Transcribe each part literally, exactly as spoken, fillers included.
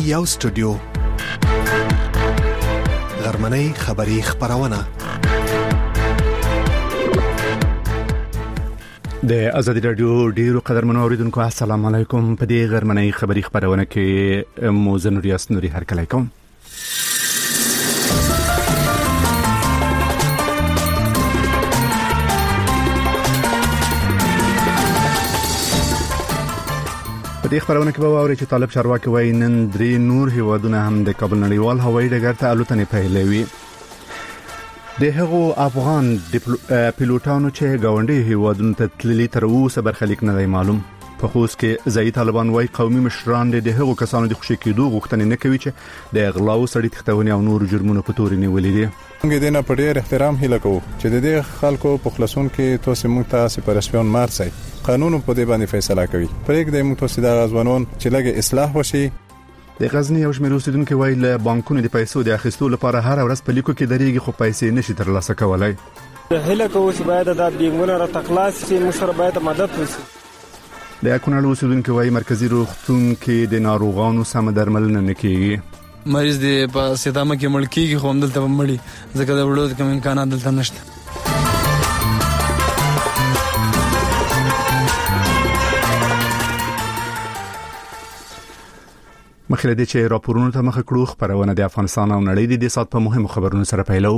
یو سټوډیو غرمنۍ خبری خبرونه د ازادي رادیو ډیرو قدرمنو اوریدونکو السلام علیکم. په دې غرمنۍ خبری خبرونه کې موزن ریاست نوري هرکلی کوم. په دې خبرونه کې به واوري چې طالب چارواکي وایي نن درې نور هیوادونه هم د کابل نړیوال هوایي ډګر ته الوتنې پیلوي. د هغو افغان پیلوټانو چې ګاونډي هیوادونو ته تللي تر اوسه برخلیک نه دی معلوم. په خوست کې ځایي طالبان وایي قومي مشران د هغو کسانو د خوشي کېدو غوښتنې نه کوي چې د اغلا او سړي تختونې او نور جرمونو په تورې نیولې دي. موږ دې نه په ډېر احترام هیله کوو چې د دې خلکو په خلاصون کې تاسو موږ ته سپارښتنه مارسي قانون په دې باندې فیصله کوي. پرېږ د موږ تاسو د غزوانون چې لګي اصلاح وشي. د غزنی او شمېر اوسیدونکو وایي له بانکونو د پیسو د اخیستلو لپاره هر ورځ په لیکو کې درېږي خو پیسې نشي ترلاسه کولای. هله کوو چې باید د بانکونو را تخلاص شي مشر باید مدد وشي. د کونړ اوسیدونکو وایي مرکزی روغتون کې د ناروغانو سم درملنه نه کیږي. مریض دی په سیدامه کې مړ کیږي خو هم دلته مړی ځکه د وړو کوم امکانات دلته نشته. مخکې د چې راپورونو ته مخ کړو خبرونه د افغانستان او نړۍ د سات په مهمو خبرونو سره پیلو.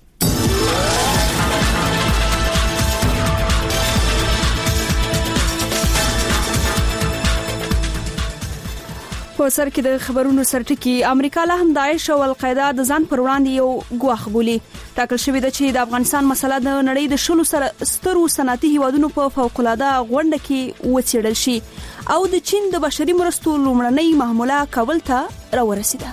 په سر کې د خبرونو سرټکی امریکا له هم داعش او القاعده د ځان پر وړاندې یو ګواښ بولي. ټاکل شوی دی چې د افغانستان مسله د نړۍ د شلو سترو صنعتي هیوادونو په فوق‌العاده غونډه کې وڅېړل شي او د چین د بشري مرستو لومړنۍ محموله کابل ته راورسیده.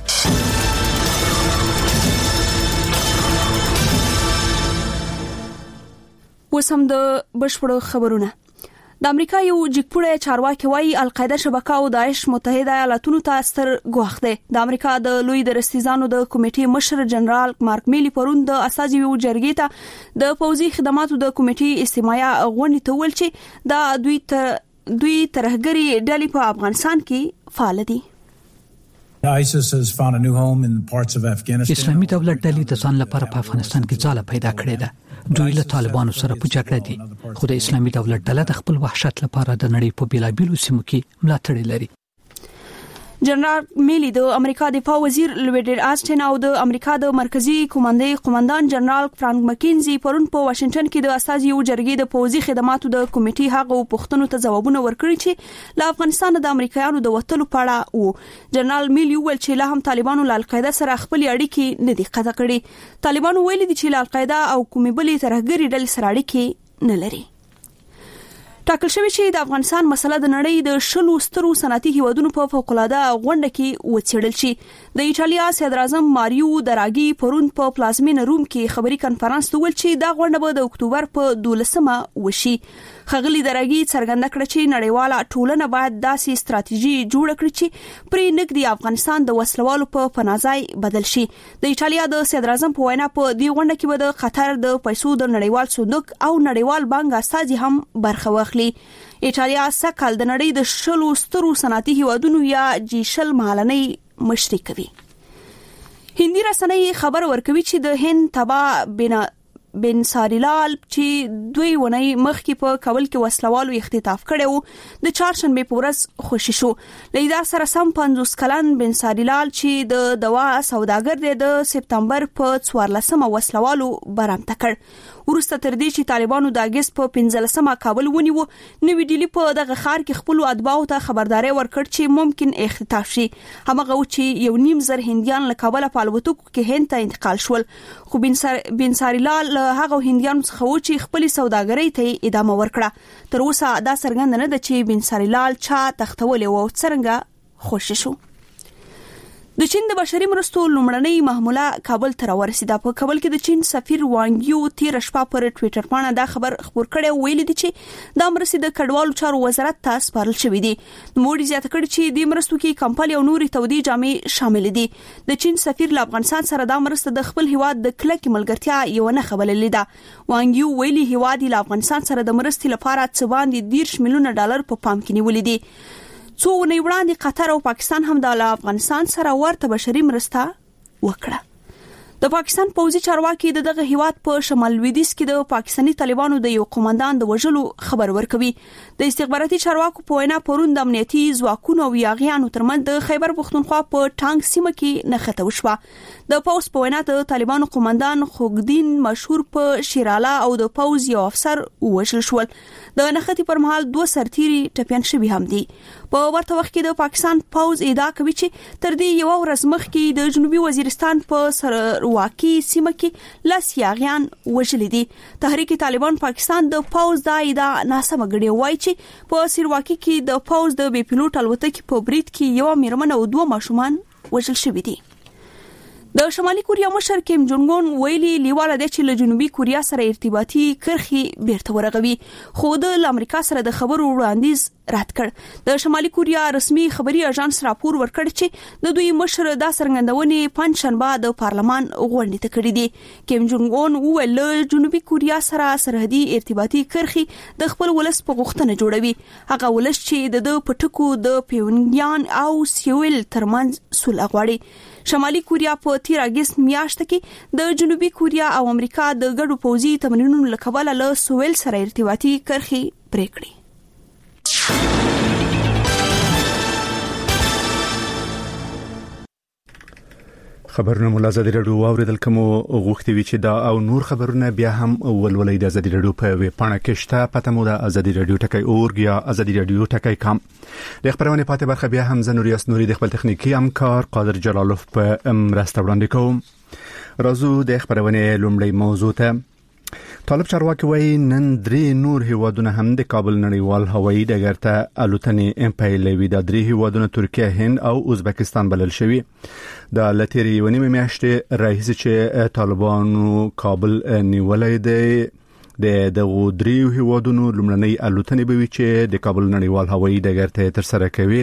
وسم د بشپړو خبرونه. د امریکا یو جګپوړی چارواکي وایي القاعده شبکه او داعش متحده ایالاتونو ته ستر ګواښ دی. د امریکا د لوی درستیزانو د کمیټې مشر جنرال مارک میلی پرون د اساسي جرګې ته د پوځي خدماتو د کمیټې استماعي غونډې ته ویل چې دا دوی ته دوی ترهګری ډلې په افغانستان کې فعال دي. اسلامي دولت ډلې د ځان لپاره په افغانستان کې ځاله پیدا کړې ده. دوی له طالبانو سره په جګړه دي خو د اسلامي دولت ډله د خپل وحشت لپاره د نړۍ په بیلابیلو سیمو کې ملاتړ لري. جنرال میلی د امریکا دفاع وزیر لویډر آسټن او د امریکا د مرکزی قومندې قومندان جنرال فرانک مکینزي پرون په واشنگټن کې د اساسي جرګې د پوځي خدماتو د کمیټې هغه پوښتنو ته ځوابونه ورکړي چې له افغانستان د امریکایانو د وټلو پاړه وو. جنرال میلی ویل چې له هم طالبانو له القاعده سره خپل اړیکې نه دي قطع کړي. طالبانو ویلي دي چې له القاعده او کومې بلې ترهګري ډلې سره اړیکې نه لري. ټاکل شوی چې د افغانستان مسله د نړۍ د شلو سترو صنعتي هیوادونو په فوق‌العاده غونډه کې وڅېړل شي. د ایټالیا صدر اعظم ماریو دراګي پرون په پلازمینه روم کې خبري کانفرنس ته ویل چې دا غونډه به د اکتوبر په دولسمه وشي. خغلی دراګي څرګنده کړه چې نړیواله ټولنه باید داسې ستراتیژي جوړ کړي چې پرې نګدي افغانستان د وسلوالو په پناځای بدل شي. د ایټالیا د صدر اعظم په وینا په دې غونډه کې به د قطر د پیسو د نړیوال صندوق او نړیوال بانک استازي هم برخه واخلي. ایټالیا سکهال د نړۍ د شلو سترو صنعتي هیوادونو یا جی شل مهالنۍ مشري کوي. هندي رسنۍ خبر ورکوي چې د هند تبا بنا بن ساریلال چې دوی ونی مخکې په کابل کې وسلوالو اختطاف کړو د چهارشنبه په ورځ خوشی شو. لیدار سره سم پنځوس کلن بن ساریلال چې د دوا سوداګر دی د سپتمبر په څوارلسمه وسلوالو برامت کړ. ورسته تر دې چې طالبانو د اگست په پنځلسمه کابل ونیو نوې ډیلی په دغه ښار کې خپل اتباعو ته خبرداري ورکړ چې ممکن اختطاف شي. همغه و چې یو نیم زر هندیان له کابل په الوتکو کې هند ته انتقال شول. خو بن سار بن ساریلال هغه هندیانو څخه و چې خپل سوداګرۍ ته ادامه ورکړه. تر اوسه دا څرګند نه ده چې بن ساریلال چا تختولې و او څنګه خوشی شو. د چین د بشري مرستو لومړنۍ محموله کابل ته راورسیده. په کابل کې د چین سفیر وانګیو تیر شپه پر ټوئیټر باندې دا خبر خبر کړی ویل دي چې د مرستې د کډوالو چارو وزارت ته سپارل شوې دي. نو ډیر زیات کړي چې د مرستو کې کمپالي او نوري تودي جامې شامل دي. د چین سفیر له افغانستان سره د مرستې د خپل هیواد د کلکې ملګرتیا یو نه خبرلې ده. وانګیو ویلي هیواد له افغانستان سره د مرستې لپاره څه باندې دیرش میلیونه ډالر په پام کې نیولې دي. څو ونې وړاندې قطر او پاکستان هم د افغانستان سره ورته بشري مرسته وکړه. د پاکستان پوځي چارواکي د دغه هیواد په شمال لویدیځ کې د پاکستاني طالبانو د یو قومندان د وژلو خبر ورکوي. د استخباراتي چارواکو په وینا پرون د امنیتي ځواکونو او یاغیانو ترمنځ د خیبر پختونخوا په ټانګ سیمه کې نښته وشوه. د پوځ په وینا د طالبانو قومندان خوګدین مشهور په شیراله او د پوځ یو افسر وژل شول. د نښتې پر مهال دوه سرتیري ټپيان شوي هم دي. په ورته وخت کې د پاکستان پوځ ادعا کوي چې تر دې یو ورځ مخکې د جنوبي وزیرستان په سر واقعي سیمه کې لاس یاغیان وژل دي. تحریک طالبان پاکستان د پوځ د ادعا ناسمه ګڼي، وایي چې په سیرواکي کې د پوځ د بي پيلوټ الوتکې په برید کې یو میرمن او دوه ماشومان وژل شوي دي. د شمالي کوریا مشر کیم جونګ اون ویلي لیواله دی چې له جنوبي کوریا سره ارتباطي کرخي بیرته ورغوي، خو د امریکا سره د خبرو وړاندیز رد کړ. د شمالي کوریا رسمي خبري اژانس راپور ورکړ چې د دوی مشر د سرګندونې پنځشنبه د پارلمان غونډې ته کړې دي. کیم جونګ اون وویل له جنوبي کوریا سره سرحدي ارتباطي کرخي د خپل ولس په غوښتنه جوړوي، هغه ولس چې د پټکو د پیونګیان او سیول ترمنځ صلح غواړي. شمالي کوریا په تیر اگست میاشت کې د جنوبي کوریا او امریکا د ګډو پوځي تمرینونو لکواله له سویل سره ارتباطي کرخي پرې کړې. خبرونه مولا زدي رادیو اوریدل کوم غوښتي وی چې دا او نور خبرونه بیا هم ولولې د زدي رادیو په وی پاڼه کې شته. پته مو د ازادي رادیو ټکای اورګ یا ازادي رادیو ټکای کام. د خبرونه پاتې برخه بیا هم زنوریاس نوري د خپل تخنیکی همکار قادر جلالوف په مرسته وړاندې کوم. راځو د خبرونه لومړی موضوع ته. طالب چارواکي وایي نن درې نور هیوادونه هم د کابل نړیوال هوایي ډګر ته الوتنې امپایلوي. د درې هیوادونو ترکیه، هند او ازبکستان بلل شوي. د لتیری ونیمه میاشتې رئیس چې طالبانو کابل نیولای دی د دغه درې هیوادونو لومړنۍ الوتنې به وي چې د کابل نړیوال هوایي ډګر ته تر سره کوي.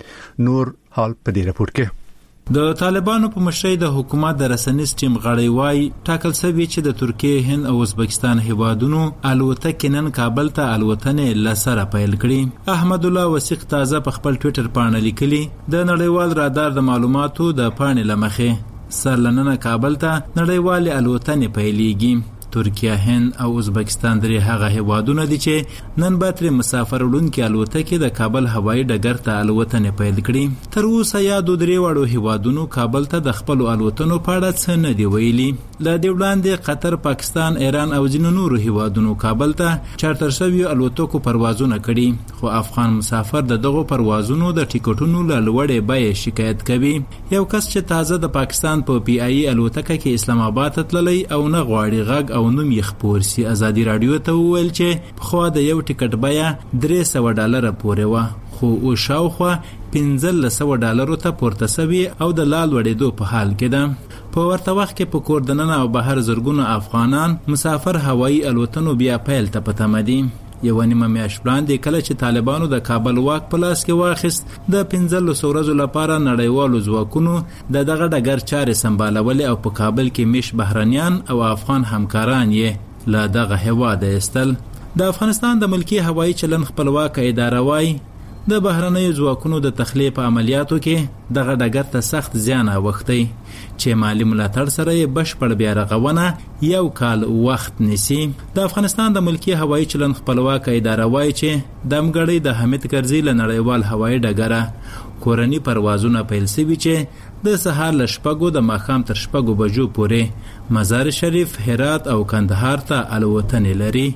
نور حال په دې راپور کې د طالبانو په مشرۍ د حکومت د رسنیز ټیم غړي وای ټاکل شوی چې د ترکیه، هند او ازبکستان هیوادونو الوتکې نن کابل ته الوتنې لسره پیل کړي. احمد الله وثیق تازه په خپل ټوئیټر باندې لیکلي د نړیوال رادار د معلوماتو د پاڼې لمخې سرلننه کابل ته نړیوال الوتنې پیلېږي. ترکیه، هند او ازبکستان درې هغه هیوادونه دي چې نن به تر مسافر وړونکي الوتکې د کابل هوایي ډګر ته الوتنې پیل کړي. تر اوسه یادو درې وړو هیوادونو کابل ته د خپل الوتنو په اړه څه نه دی ویلي. له دې وړاندې قطر، پاکستان، ایران او ځینو نورو هیوادونو کابل ته چارټر شوي الوتکو پروازونه کړي، خو افغان مسافر د دغو پروازونو د ټیکټونو له لوړې بیې شکایت کوي. یو کس چې تازه د پاکستان په پی آی الوتکه کې اسلام آباد ته تللی او نه غواړي غږ او نوم یې خپور سي، ازادي رادیو ته وویل چې په خوا د یو ټیکټ بیه درې سوه ډالره پورې وه، خو او شاوخوا پنځلس سوه ډالرو ته پورته سوي او د لال وړېدو په حال کې ده. په ورته وخت کې په کور دننه او بهر زرګونو افغانان مسافر هوایي الوتنو بیا پیل ته په تمه دي. یو نیمه میاشت وړاندې کله چې طالبانو د کابل واک په لاس کې واخیست، د پنځلسو ورځو لپاره نړیوالو ځواکونو د دغه ډګر چارې سمبالولې او په کابل کې میش بهرنیان او افغان همکاران یې له دغه هیواده ایستل. د افغانستان د ملکی هوایي چلن خپلواکه اداره وایي د بهرنیو ځواکونو د تخلیه په عملیاتو کې دغه ډګر ته سخت زیان اوښتی چې مالی ملاتړ سره یې بشپړ بیا رغونه یو کال وخت نیسي. د افغانستان د ملکی هوایي چلن خپلواکه اداره وایي چې د امګړۍ د حمید کرزي له نړیوال هوایي ډګره کورني پروازونه پیل شوي چې د سهار له شپږو د ماښام تر شپږو بجو پورې مزار شریف، هرات او کندهار ته الوتنې لري.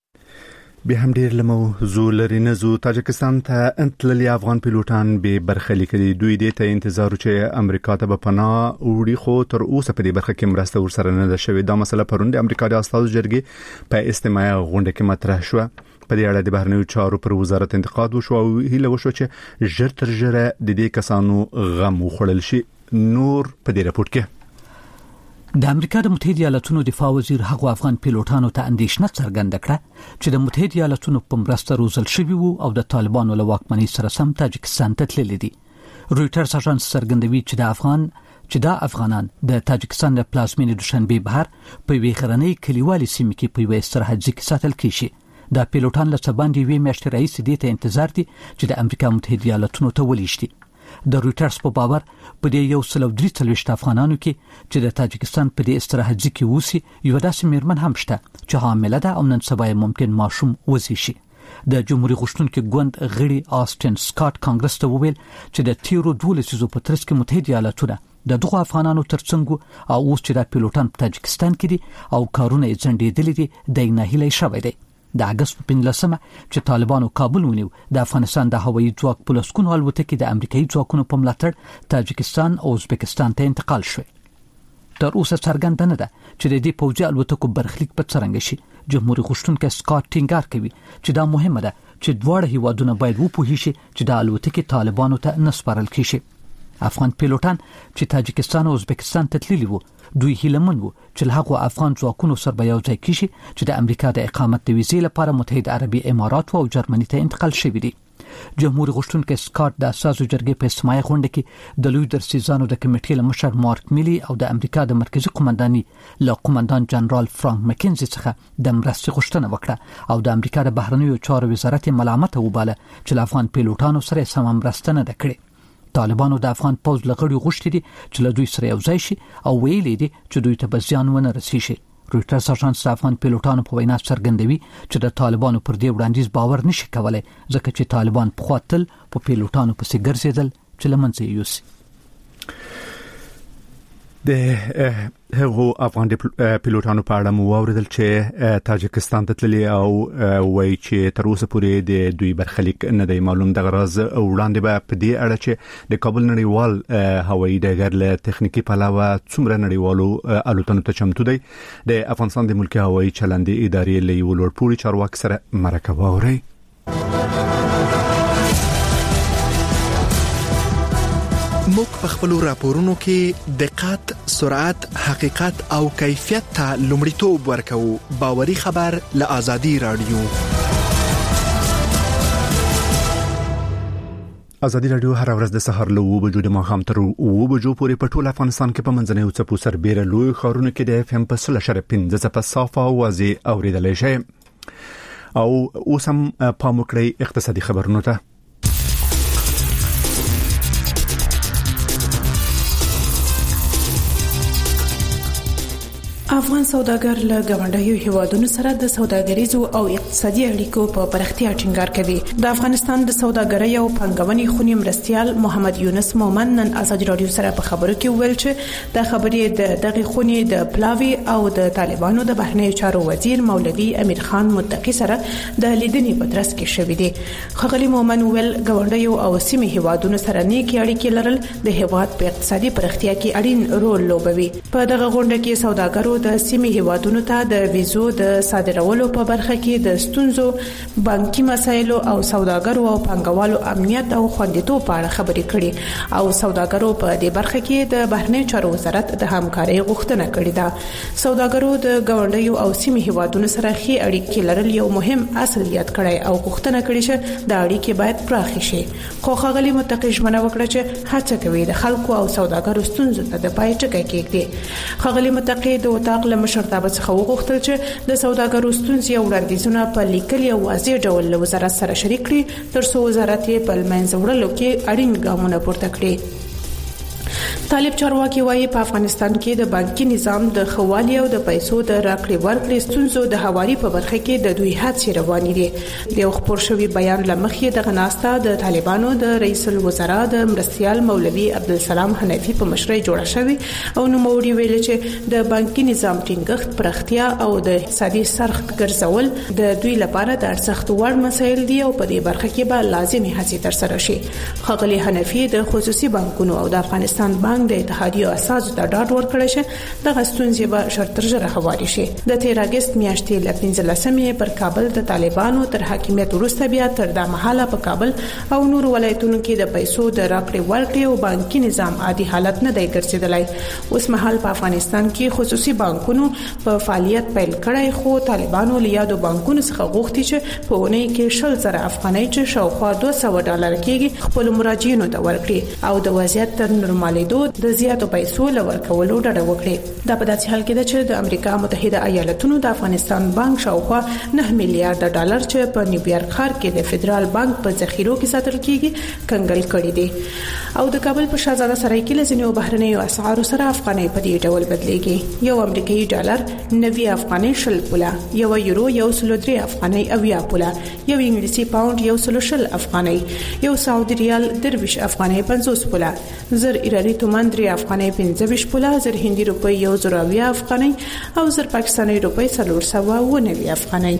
به هم ډیر لموضوع لري. نزو تاجکستان ته انتللی افغان پیلوټان به برخلیک دي. دوی دې ته انتظار چې امریکا ته به پناه وړي، خو تر اوسه په دې برخه کې مرسته ورسره نه ده شوې. دا مسله پرون د امریکا د استازو جرګې په استماعي غونډه کې مطرح شوه. په دې اړه د بهرنیو چارو پر وزارت انتقاد وشو او هیله وشو چې ژر تر ژره د دې کسانو غم وخوړل شي. نور په دې راپور کې د امریکا د متحده ایالاتونو دفاع وزیر هغو افغان پیلوټانو ته اندېښنه څرګنده کړه چې د متحده ایالاتونو په مرسته روزل شوي وو او د طالبانو له واکمنۍ سره سم تاجکستان ته تللي دي. رویټرز اژانس څرګندوي چې د افغان چې دا افغانان د تاجکستان د پلازمینې دوشنبه بهر په وی غرنۍ کلیوالي سیمه کې په وې سرحدي کې ساتل کیږي. دا پیلوټان له سباندې وی میاشتې رئیس دې ته انتظار دي چې د امریکا متحده ایالاتونو ته ولېږي. د رويټرز په باور په دې یو سل او درې څلوېښت افغانانو کې چې د تاجکستان په دې استراحتي کې ووسي یو داسې میرمن هم شته چې حامله ده او نن سبا ممکن ماشوم وزي شي. د جمهوریت غوښتونکو ګوند غړي آسټن سکاټ کانګرس ته وویل چې د تیرو دوه لسیزو په ترڅ کې متحده ایالاتونه د دغه افغانانو ترڅنګ او اوس چې د پیلوټان په تاجکستان کې دي او کارونه یې ځنډېدلي دي د ناهیلې شوی دی. د اگست په پنځلسمه چې طالبانو کابل ونیو د افغانستان د هوایي ځواک په لسګونو الوتکې د امریکایي ځواکونو په ملاتړ تاجکستان او ازبکستان ته انتقال شوې. تر اوسه څرګنده نه ده چې د دې پوځي الوتکو برخلیک په څرنګه شي. جمهوریت غوښتونکو سکاټ ټینګار کوي چې دا مهمه ده چې دواړه هیوادونه باید وپوهیږي چې د الوتکې طالبانو ته نسپارل کیږي. افغان پیلوټان چې تاجکستان او ازبکستان ته تللي وو دوی هیلمن وو چې هغه افغان ځواکونو سره به یو ځای کیږي چې د امریکا د اقامت د ویزې لپاره متحده عربي امارات او جرمني ته انتقال شوی دي. جمهوریت غوښتونکو سکاټ د اساسو جرګې په سمای غونډه کې د لوی درسیزانو د کمیټې لمشر مارک میلی او د امریکا د مرکزی قومنداني له قومندان جنرال فرانک مکینزي څخه د مرستې غوښتنه وکړه او د امریکا د بهرنیو چارو وزارت ملامت وباله چې له افغان پیلوټانو سره سم مرسته نه کړې. طالبانو د افغان پوز لغړی غوښتي دي چې له دوی سره یو ځای شي او ویلي دي چې دوی ته بزیان ونه رسیږي. رويټرز اژانس د افغان پیلوټانو په وینا څرګندوي چې د طالبانو پر دې وړاندیز باور نشي کولای ځکه چې طالبان په خاطر په پیلوټانو پسې ګرځیدل چې لمنځه یوسي. د هغو افغان پیلوټانو په اړه مو واوریدل چې تاجکستان ته تللي او وایي چې تر اوسه پورې د دوی برخلیک نه دی معلوم. د غرض وړاندې به په دې اړه چې د کابل نړیوال هوایي ډګر له تخنیکی پلوه څومره نړیوالو الوتنو ته چمتو دی. د افغانستان د ملکي هوایي چلندې ادارې له یو لوړپوړي چارواکي سره مرکه واوري. موږ په خپل راپورونو کې دقت، سرعت، حقیقت او کیفیت ته لومړیتوب ورکوو. باوري خبر له آزادي رادیو. آزادي رادیو هر ورځ د سحر له اوه بجو د ماښام تر اوه بجو پورې په ټول افغانستان کې په منځنۍ او څپو سربېره لوی ښارونو کې د اف ام په سل اشاریه پنځه څپه صافه اوازې اوریدلی شئ. او اوس هم پام وکړئ اقتصادي خبرونو ته. افغان سوداګر له ګاونډیو هیوادونو سره د سوداګریزو او اقتصادي اړیکو په پراختیا ټینګار کوي. د افغانستان د سوداګرۍ او پانګونې خونی مرستيال محمد یونس مومن نن آزاد رادیو سره په خبرو کې ویل چې د خبرې د دغه خونی د پلاوی او د طالبانو د بهرنیو چارو وزیر مولوی امیر خان متقی سره د لیدنې په ترڅ کې شوې دي. خغلی مومن ویل ګاونډیو او سیمه هیوادونو سره نیکي اړیکې لرل د هیواد په اقتصادي پراختیا کې اړین رول لوبوي. په دغه غونډه کې سوداګرو د سیمې هیوادونو ته د ویزو د صادرولو په برخه کې د ستونزو، بانکي مسایلو او سوداګرو او پانګوالو امنیت او خوندیتوب په اړه خبرې کړي او سوداګرو په دې برخه کې د بهرنیو چارو وزارت د همکارۍ غوښتنه کړې ده. سوداګرو د ګاونډیو او سیمې هیوادونو سره ښې اړیکې لرل یو مهم اصل یاد کړی او غوښتنه کړې چې د اړیکې باید پراخې شي. خو ښاغلي متقی ژمنه وکړه چې هڅه کوي د خلکو او سوداګرو ستونزو ته د پای ټکی کېږدي. ښاغلي متقی د وطاق له مشرتابه څخه وغوښتل چې د سوداګرو ستونزې او وړاندیزونه په لیکلي او واضح ډول له وزارت سره شریک کړي ترڅو وزارت یې په منځ وړلو کې اړین ګامونه پورته کړي. طالب چارواکي وایي په افغانستان کې د بانکي نظام د خوالي او د پیسو د راکړې ورکړې ستونزو د هواري په برخه کې د دوی هڅې روانې دي. د خبر شوی بیان لمخې د غناستا د طالبانو د رئیس الوزرا د مرستيال مولوی عبدالسلام حنفي په مشرۍ جوړه شوی او نو موري ویل چې د بانکي نظام ټینګښت پراختیا او د اقتصادي سرخ ګرځول د دوی لپاره د ارزښت وړ مسایل دي او په دې برخه کې به لازمي هڅې ترسره شي. خغلی حنفي د خصوصي بانکونو او د افغانستان بانک د اتحادیو اساس ته ډاډ ورکړی چې د غستونځي به شرط ژره هواري شي. د تیر اگست میاشتې ل پنځلسمې پر کابل د طالبانو تر حاکمیت وروسته بیا تر د محله په کابل او نور ولایتونو کې د پیسو د راکړې ورکړې او بانکي نظام عادي حالت نه دی ګرځیدلی. اوس مهال په افغانستان کې خصوصي بانکونو په فعالیت پیل کړی خو طالبانو له یادو بانکونو څخه غوښتي چې په ونې کې شل زره افغانۍ چې شاوخوا دوه سوه ډالر کېږي خپل مراجعینو ته ورکړي او د وضعیت تر نورمال استعمالېدو د زیاتو پیسو لور کولو ډډه وکړي. دا په داسې حال کې ده چې د امریکا متحده ایالاتونو د افغانستان بانک شاوخوا نه میلیارډ ډالر چې په نیویارک ښار کې د فدرال بانک په ذخیرو کې ساتل کیږي کنګل کړي دي او د کابل په شاهزاده سرای کې لزنیو بهرنیو اسعارو سره افغاني په دې ډول بدلېږي. یو امریکایي ډالر نوي افغاني شل پوله، یو یورو یو سل درې افغاني اویا پوله، یو انګلیسي پاوند یو سل شل افغاني، یو سعودي ریال درویش افغاني پنځوس پوله، زر ایرانی تومان درې افغاني پنځه ویشت پوله، زر هندي روپی یو زر اویا افغاني او زر پاکستاني روپی څلور سوه و نوي افغاني.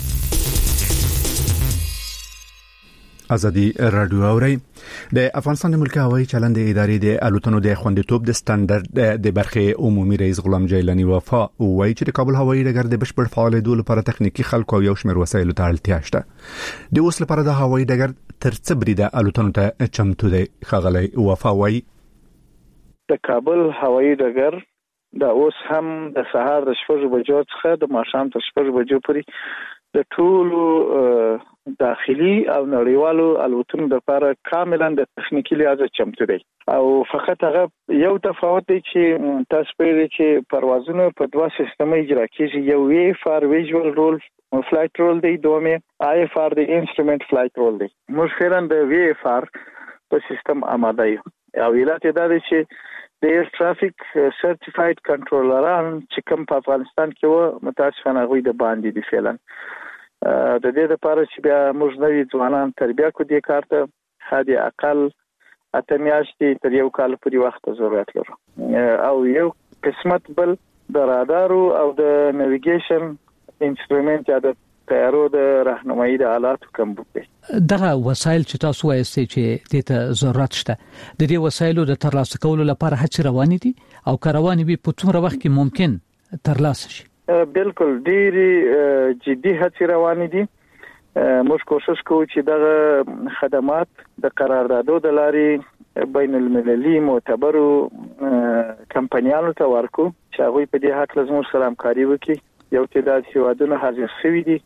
ازادي رادیو اوري د افغانستان د ملکی هوایي چلند ادارې د الوتنو د خوندیتوب د سټانډرډ د برخه عمومي رئیس غلام جیلانی وفا وایي چې د کابل هوایي ډګر د بشپړ فعالیدو لپاره تخنیکی خلکو او یو شمېر وسایلو ته اړتیا شته. د اوس لپاره د هوایي ډګر تر څه بریده الوتنو ته چمتو دی. خغلی وفا وایي د کابل هوایي ډګر د اوس هم د سهار د شپږ بجو څخه د ماښام تر شپږ بجو پورې د ټولو داخلي او نړیوالو الوتنو لپاره کاملا د تخنیکی لحاظ چمتو دی او فقط هغه یو تفاوت دی چې تاسو پیری چې پروازونه په دوه سیستمه اجرا کیږي. یو وی فار ویژوال رول فلایټ رول دی، دومه آی فار د انسټرومنت فلایټ رول دی. موږ فعلا د وی فار په سیستم آماده یو او علت دا دی چې د ایر ټرافیک سرټیفاید کنټرولران چې کوم په افغانستان کې و متاسفانه غوي د باندې دي فعلا د دې لپاره چې بیا موږ نوې ځوانان تربیه کو دي کار ته هدي اقل اته میاشتې تر یو کال پورې وخت ضرورت لري او یو قسمت بل د رادارو او د نیویګیشن انسټرومنت یا د تیارو د راهنمایي د آلاتو کمبود دی. دغه وسایل چې تاسو وایي چې د ته ضرورت شته د دې وسایلو د ترلاسه کولو لپاره هڅې روانې دي او کاروانې به په څومره وخت کې ممکن ترلاسه شي؟ بالکل ډېری جدي هڅې روانې دي. موږ کوشش کوو چې دغه خدمات د قراردادو د لارې بین المللي معتبرو کمپنیانو ته ورکو چې هغوی په دې حق لازم سره همکاري وکړي. یو تعداد هیوادونه حاضر شوي دي.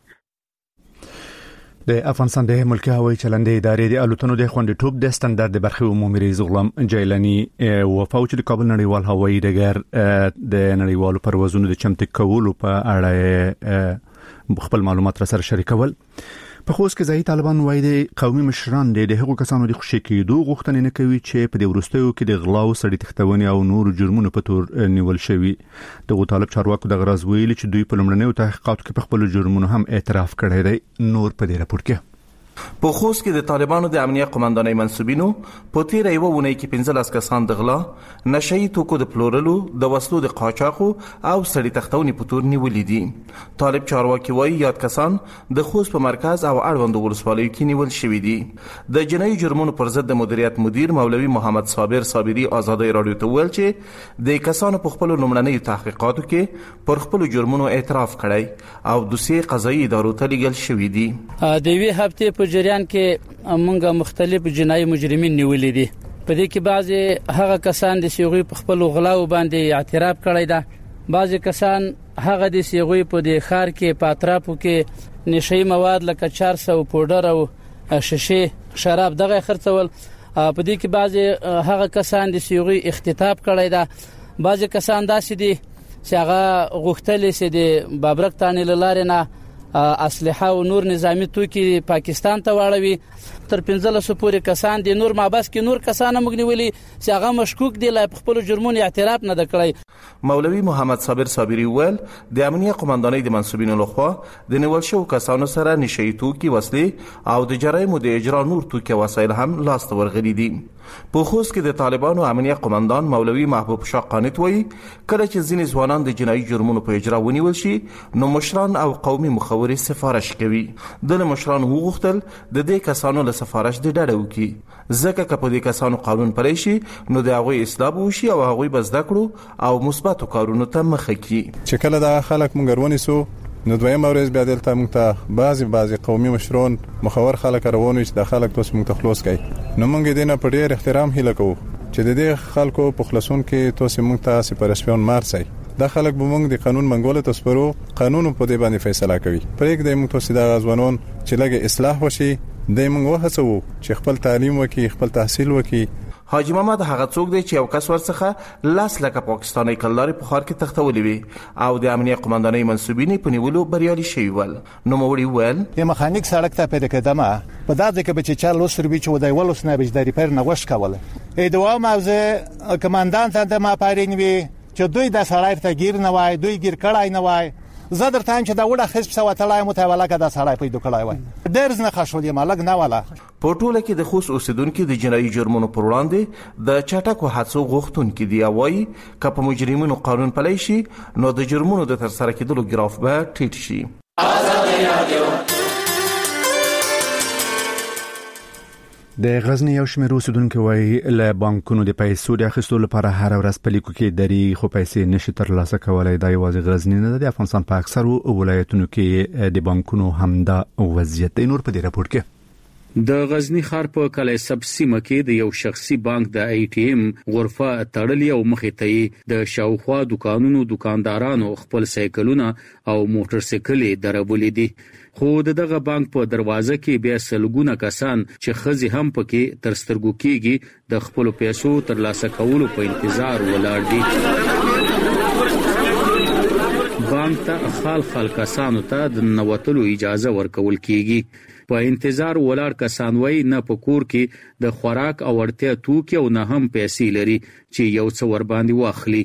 د افغانستان د ملکی هوایي چلند ادارې د الوتنو د خوندیتوب د سټانډرډ د برخه عمومي رئیس غلام جیلانی وفا چې د کابل نړیوال هوایي ډګر د نړیوالو پروازونو د چمتو کولو په اړه خپل معلومات را سره شریکول. په خوست کې ځای طالبان وایي د قومي مشران د هغو کسانو د خوشی کېدو غوښتنه نه کوي چې په دې ورستیو کې د غلاو سړي تختونې او نور جرمونو په تور نیول شوی. دغه طالب چارواکو د غراز ویلي چې دوی په لومړنیو تحقیقاتو کې په خپل جرمونو هم اعتراف کړی دی. نور په دې راپور کې په خوست کې د طالبانو د امنیت قومندانۍ منسوبینو په تیر یو ونې کې پنځلس کسان د غلا، نشئی توکو د پلورلو، د وسلو د قاچاقو او سړي تختونې په تور نیولې دي. طالب چارواکي وایي یاد کسان د خوست په مرکز او اړوند ولسوالیو کې نیول شوي دي. د جنایي جرمونو پر ضد د مدیریت مدیر مولوي محمد صابر صابری آزادۍ رادیو ته ویل چې د کسانو په خپل لومړنیو تحقیقاتو کې پر خپل جرمونو اعتراف کړی او دوسیې قضایي ادارو ته لیږل شوي دي. د وی هفته په جریان کې موږ مختلف جنایي مجرمین نیولې دي. په دې کې بعضي هغه کسان د سیغوی په خپل غلاو باندې اعتراف کړی ده، بعضي کسان هغه د سیغوی په د خار کې په اطرافو کې نشئی مواد لکه چهار سوه پودر او شیشه شراب دغه خرڅول. په دې کې بعضي هغه کسان د سیغوی اختطاف کړی ده، بعضي کسان داسې دي چې هغه غوښتل چې د بابرک تانی لاره نه اسلحه او نور نظامی توکي پاکستان ته واړوي. تر پنځلس پورې کسان دي. نور مابس کې نور کسان مګنیولي چې هغه مشکوک دي لا خپل جرمونو اعتراف نه کړی. مولوي محمد صابر صابری ول د امنیت قومندانۍ د منسوبینو لخوا د نیول شو کسانو سره نشئی توکي، وسلې او د جرایمو د اجرا نور توکي وسایل هم لاس ته ورغلي دي. په خوست کې د طالبانو امنیت قومندان مولوي محبوب شاه قانت وایي کله چې ځینې ځوانان د جنایي جرمونو په اجرا ونیول شي نو مشران او قومي مخوري سفارش کوي. د مشران وغوښتل د دې کسانو له سفارش د ډډه وکړي ځکه که په دې کسانو قانون پلی شي نو د هغوی اصلاح وشي او هغوی به زده کړو او مثبتو کارونو ته مخه کړي. چې کله دا خلک مونږ ورونیسو نو دویم ورځ بیا دلته موږ ته بعضی بعضی قومي مشرون مخور خلک روان وي چې د خلک توس موږ ته خلاص کړي. نو موږ دې نه په ډېر احترام هیله کوو چې د دې خلکو په خلاصون کې توس موږ ته سپارښتنه مارسي. دا خلک به موږ د قانون منګول ته سپارو، قانون په دې باندې فیصله کوي. پرېږ دې موږ توس د غزوانون چې لګي اصلاح وشي د موږ وهڅو چې خپل تعلیم وکړي، خپل تحصیل وکړي. حاجی محمد هغه څوک دی چې یو کس ورڅخه لاس لکه پاکستاني کلدارې په ښار کې تختولې وي او د امنیه قماندانۍ منسوبین په نیولو بریالي شوي ول. نوموړي وویل یو مخانیک سړک ته پیدا کېدمه په دا ځکه چې چا لوستر بي چې ودای ولوس نه بج د ریپیر نه غوښ کوله ای دوه موزه کمانډانت ته ما پارینوي چې دوی د سړای ته گیر نه وای دوی گیر کړای نه وای زه درته چې دا وړه خصب سو تلای متواله کده سړای پیدا کړای وای درز نه خښولې مالګ نه والا. په ټوله کې د خوست اوسیدونکو د جنایي جرمونو پر وړاندې د چټکو حادثو غوښتونکو دی وایي که په مجرمینو قانون پلی شي نو د جرمونو د ترسره کېدلو ګراف به ټیټ شي. د غزنی یو شمېر اوسیدونکو وایي له بانکونو د پیسو د اخیستلو لپاره هر ورځ په لیکو کې دري خو پیسې نشي ترلاسه کولای. دا یوازې غزنی نه د افغانستان په اکثرو ولایتونو کې د بانکونو همدا وضعیت دی. نور په دې راپور کې د غزنی ښار په کلي سب سیمه کې د یو شخصي بانک د ای ټي ایم غرفه تړلې او مخې ته د شاوخوا دکانونو دکاندارانو خپل سایکلونه او موټر سایکلې درولې دي. خو دغه بانک په دروازه کې بیا سلګونه کسان چې خزي هم پکې تر سترګو کېږي د خپل پیسو ترلاسه کولو په انتظار ولاړ دي. بانک ته خال خال کسانو ته د نوتلو اجازه ورکول کیږي. په انتظار ولاړ کسان وای نه په کور کې د خوراک او اړتیا توکي او نه هم پیسې لري چې یو څه ور باندې واخلي.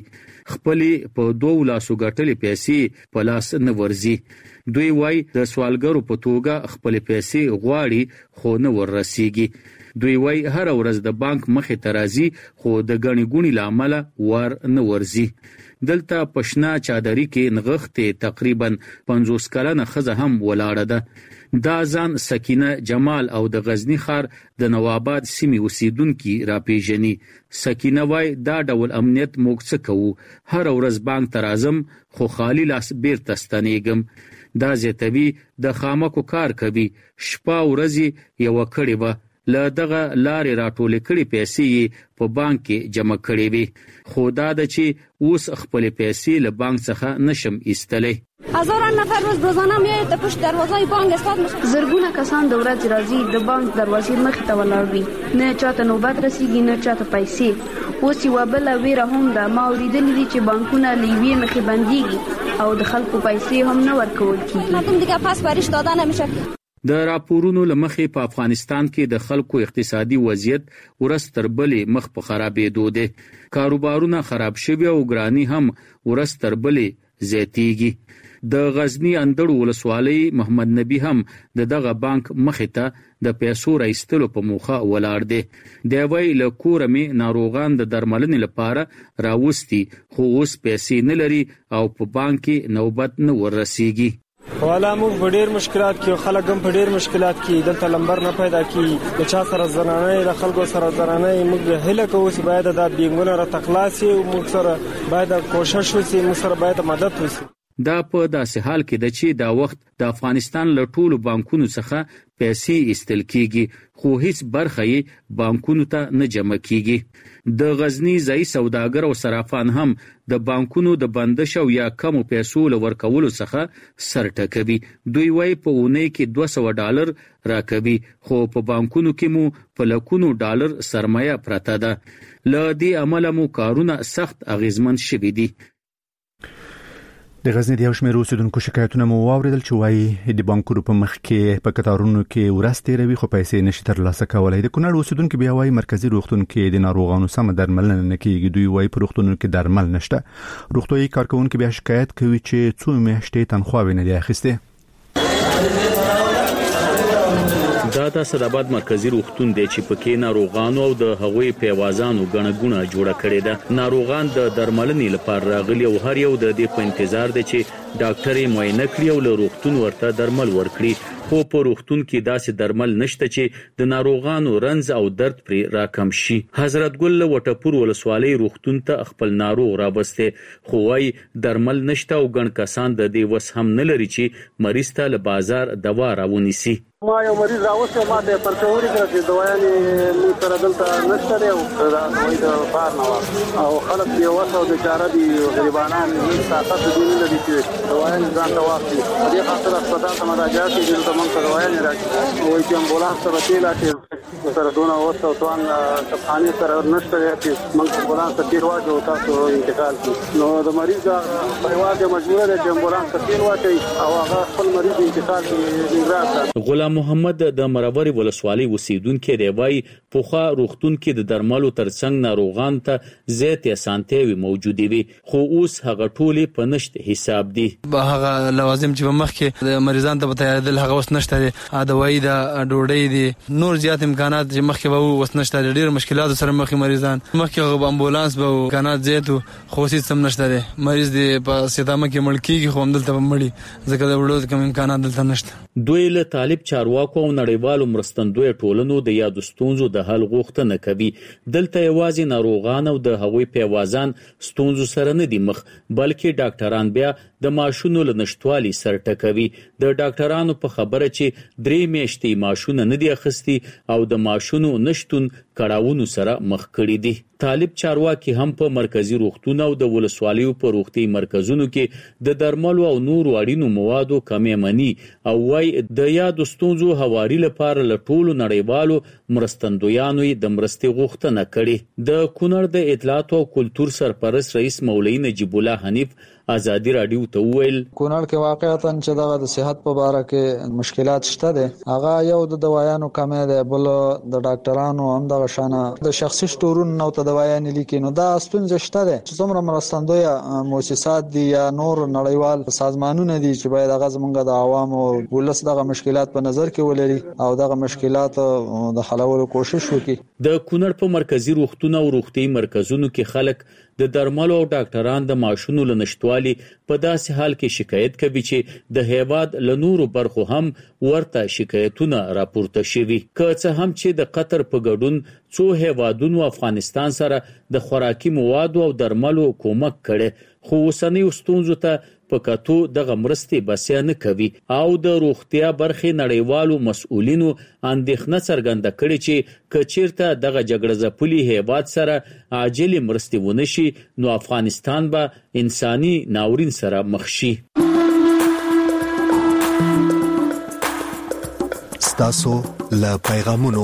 خپلې په دوه لاسو ګټلې پیسې په لاس نه ورزي. دوی وای د سوالګرو په توګه خپل پیسې غواړي خو نه وررسیږي. دوی وای هر ورځ د بانک مخې ته راځي خو د غنی ګونی لامل ور نه ورزي. دلته پښنا چادرې کې نغښته تقریبا پنځوس کلنه خزه هم ولاړه ده. دا ځان سکینه جمال او د غزنی ښار د نواباد سیمې اوسیدونکو را پیژني. سکینه وای دا ډول امنیت موږ څه کوو هر ورځ بانک ته راځم خو خالی لاس بیرته ستنېږم. دا زیاتوي د خامکو کار کوي شپه ورځي یو کړي به له دغه لارې راټولې کړي پیسې په بانک کې جمع کړي وي. خو دا د چې اوس خپل پیسې له بانک څخه نشم ایستلې. هزاران نفر روز روزانه میاد ته پشت دروازه بانک استاد مشه. زرګونه کسان د ورځ راځي د بانک دروازې مخ ته ولاړ وي نه چاته نوبت رسیږي نه چاته پیسې. اوس یو بل ویره هم ده ما اوریدلې دي چې بانکونه لیوی مخې بنديږي او د خلکو پیسې هم نه ورکول کیږي. مردم دیگه پاس پریش داده نمیشه. د راپورونو لمخې په افغانستان کې د خلکو اقتصادي وضعیت ورځ تر بلې مخ په خرابېدو دی. کاروبارونه خراب شوي او ګرانی هم ورځ تر بلې زیاتېږي. د غزنی اندړ ولسوالۍ محمد نبی هم د دغه بانک مخې ته د پیسو راایستلو په موخه ولاړ دی. دی وای له کوره مې ناروغان د درملنې لپاره راوستي خو اوس پیسې نه لري او په بانک کې نوبت نه وررسیږي. والا موږ په ډیر مشکلات کې خلک هم په ډیر مشکلات کې دلته لمبر نه پیدا کی د چا سره زنانه د خلکو سره زنانه موږ هله کوو چې باید د بینګونه را تخلاصي او موږ سره باید کوشش وشي موږ سره باید مدد وشي. دا په داسې حال کې د چې دا وخت د افغانستان له ټولو بانکونو څخه پیسې ایستل کیږي خو هیڅ برخه یې بانکونو ته نه جمع کیږي. د غزنی ځای سوداګر او صرافان هم د بانکونو د بندش او یا کم پیسو لور کولو څخه سر ټکوي. دوی وای په اونۍ کې دوه سوه ډالر راکوي خو په بانکونو کې مو په لکونو ډالر سرمایه پراته ده. له دې عمله مو کارونه سخت اغیزمن شوي دي. د غزنی د یو شمېر اوسیدونکو شکایتونه مو واوریدل چې وایي د بانکونو په مخ کې په کتارونو کې ورځ تیروي خو پیسې نشي ترلاسه کولای. د کونړ اوسیدونکو بیا وایي مرکزی روغتون کې د ناروغانو سم درملنه نه کیږي. دوی وایي په روغتونونو کې درمل نشته. روغتوي کارکونکو بیا شکایت کوي چې څو میاشتې تنخواه نه دی اخیسته. دا د صداباد مرکزی روغتون دی چې پکې ناروغانو او د هغوی پیوازانو غنګونه جوړه کړې ده. ناروغان د درملنې لپاره راغلي او هر یو د دې په انتظار دی چې ډاکټر یې معاینه کړي او له روغتون ورته درمل ورکړي. خو په روغتون کې داسې درمل نشته چې د ناروغانو رنځ او درد پرې راکم شي. حضرت ګل وټپور ولسوالۍ روغتون ته خپل ناروغ راوسته خو وايي درمل نشته او ګڼ کسان د دې وس هم نه لري چې مریض ته له بازار دوا راونیسي. ما یو مریض راوسته ما ته پرچوري کړ چې دوايانې مو سره دلته نشته دی او دا دوی د بار نه او خلک یې وسو د چاره دي غریبانان هیڅ طاقت دي نه لري چې دوايانې ځان ته واخلي. دې خاطر هسپتال ته مراجعه کوي چې موږ ته دوايانې راکړي او چې امبولانس سره تیلا چې سره دونه اوس او توان کپخانه سره نشته چې موږ امبولانس ته تیر واچو تاسو انتقال کړو. نو د مریض پریوار د مجبور دی چې امبولانس ته تیر واچي او هغه خپل مریض انتقال کړي. غلام محمد د مروري ولسوالۍ اوسیدونکو دی وايي پوخا روغتون کې د درملو ترڅنګ ناروغان ته زیات اسانتیاوي موجود وي خو اوس هغه ټولې په نشت حساب دي. هغه لوازم چې مخ کې د مریضان ته بتایدل هغه اوس نشته دي. دوايي د ډوډۍ دي نور زیات امکانات چې مخ کې وو اوس نشته دي. ډېر مشکلات سره مخ مریضان مخ کې امبولانس به امکانات زیات خو هیڅ سم نشته دي. مریض دی په سیدامه کې مړ کیږي خو هم دلته مړی ځکه د وړو کوم امکانات دلته نشته. دوی له طالب چارواکو او نړیوالو مرستندوی ټولنو د یادو ستونزو د حل غوښتنه کوي. دلته یوازې ناروغان او د هغوی پیوازان ستونزو سره نه دي مخ بلکې ډاکټران بیا د ماشونو له نشټوالي سر ټکوي. د ډاکټرانو په خبره چې درې میاشتې ماشونه نه دي اخیستي او د ماشونو نشټون کړهونو سره مخ کړي دي. طالب چارواکي هم په مرکزی روغتون او د ولسوالیو په روغتي مرکزونو کې د درملو او نورو اړینو موادو کمې مني او وايي د یادو ستونزو هواري لپاره له ټولو نړیوالو مرستندویانو د مرستې غوښتنه کړې. د کونړ د اطلاعات او کلتور سرپرست رئیس مولوی نجیب الله حنیف ازادي رادیو ته ویل کونړ کې واقعیتاً چې دغه د صحت په اړه کې مشکلات شته دي. هغه یو د دوايانو کمې ده بل د ډاکټرانو هم دغه شانه د شخصي سټورونو نو ته دوايانې لیکي نو دا ستونزه شته ده چې څومره مرستندوی مؤسسات دي یا نور نړیوال سازمانونه دي چې باید هغه زمونږ د عوامو ولس دغه مشکلات په نظر کې ولري او دغه مشکلات د حلولو کوشش وکړي. د کونړ په مرکزی روغتون او روغتي مرکزونو کې خلک د درملو او ډاکټران د ماشونو لنشټوالي په داسې حال کې شکایت کوي چې د هیواد له نورو برخو هم ورته شکایتونه راپورته شوي. که څه هم چې د قطر په ګډون څو هیوادونو افغانستان سره د خوراکي موادو او درملو کومک کړي خو اوسنۍ ستونزو ته په کتو دغه مرستې بسیا نه کوي او د روغتیا برخې نړیوالو مسؤلینو اندېښنه څرګنده کړې چې کچیرته دغه جګړه ځپلي هیواد سره عاجل مرستې ونشي نو افغانستان به انساني ناورین سره مخ شي. ستاسو له پیغامونو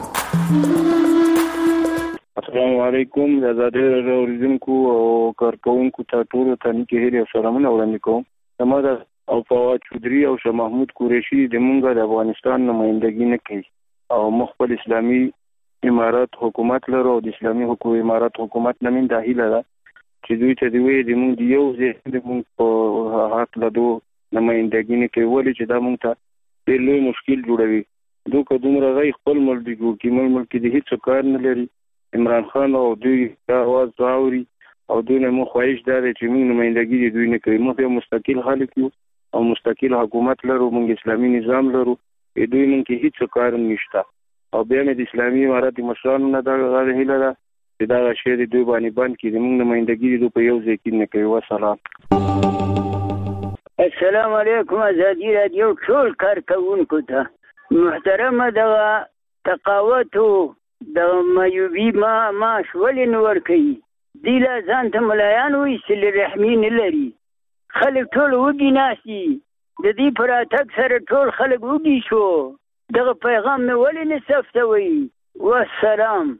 السلام علیکم د آزادۍ اوریدونکو او کارکونکو ته ټول ته نیکی هیلې او سلامونه وړاندې کوم. زما د او فواد چودري او شاه محمود قریشي د مونږ د افغانستان نمائندګي نه کوي او مخبل اسلامي امارات حکومت لرو د اسلامي حکومت امارات حکومت نه من داخله ده چې دوی ته دوی د مونږ دیو زه د مونږ په حق له دوه نمائندګي نه کوي ولې چې دا مونږ ته ډېر لوی مشکل جوړوي. دوی که دومره غي خپل ملک دی جوړ کی ملک کې د هیڅ کار نه لري. عمران خان او دوی دا आवाज راوري او دوی نه مو خواهش دار چې موږ نمائندګي دي دوی نه کوي. موږ یو مستقل خلک یو او مستقل حکومت لرو موږ اسلامي نظام لرو دوی نن کې هیڅ کار نشته او بیا مې د اسلامي امارات مشرانو نه دا غواړي هله دا چې دا شی دی دوی باندې باندې کې موږ نمائندګي دي په یو ځای کې نه کوي. والسلام. السلام علیکم آزادی رادیو ټول کارکونکو ته محترمه دا تقاوت د مایوبي ما ماش ولې نور کوي دی لا ځان ته ملایان وایستل رحمي نه لري. خلک ټول وږي ناستي د دې پر اتک سره ټول خلک وږي شو. دغه پیغام مې ولې نه ثبتوي. والسلام.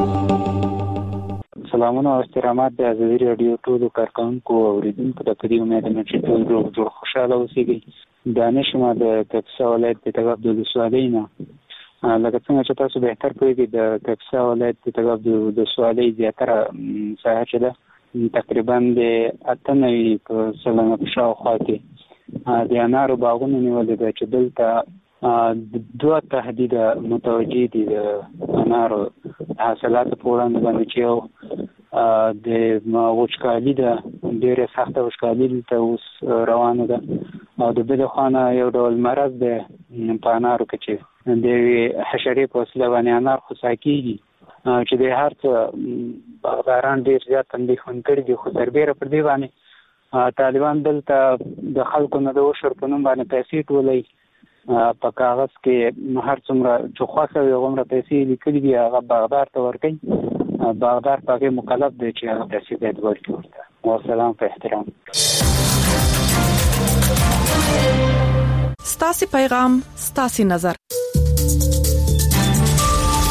سلامونه او احترامات د آزادۍ رادیو ټولو کارکونکو او اوریدونکو ته په دې امید یم چې ټول روغ جوړ خوشحاله اوسئ. دانش ما د کاپیسا ولایت د تګاب د ولسوالۍ نه لکه څنګه چې تاسو به تر پوهیږئ د کاپیسا ولایت د تګاب د ولسوالۍ زیاتره ساحه چې ده تقریبا د اته نوي په سلنه په شاوخوا کې د انارو باغونه نیولې ده چې دلته دوه تهدیده متوجه دي د انارو حاصلاتو په وړاندې باندې چې یو د وچکالي ده ډېره سخته وچکالي دلته اوس روانه ده او د بلې خوا نه یو ډول مرض دی په انارو کې چې د یوې حشرې په وسیله باندې انار خوسا کېږي چې د هر څه باغداران ډېر زیات اندېښمن کړي دي. خو سربیره پر دې باندې طالبان دلته د خلکو نه د عشر په نوم باندې پیسې ټولوي. په کاغذ کې هر څومره چې خوښه وي هغومره پیسې لیکلي دي هغه باغدار ته ورکوي. باغدار په هغې مکلف دی چې هغه پیسې باید ورکړي ورته. والسلام په احترام. ستاسو پیغام ستاسو نظر.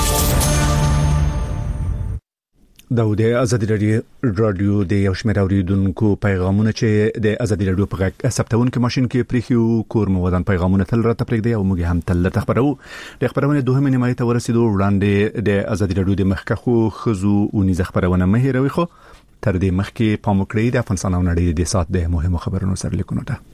دا د ازادي رادیو د یو شمېر اوریدونکو پیغامونه چې د ازادي رادیو په ثبتون کې ماشين کې پریخيو کور مو ودان پیغامونه تل راته پرېږدي او موږ هم تل خبرو د خبرونه دوه نیمه ته ورسېدو وړاندې د ازادي رادیو د مخکخو خزو او نيز خبرونه مهیروي خو تر دې مخکې پام وکړئ د افغانستان او نړۍ د سات د مهمو خبرونو سره لیکونه ده.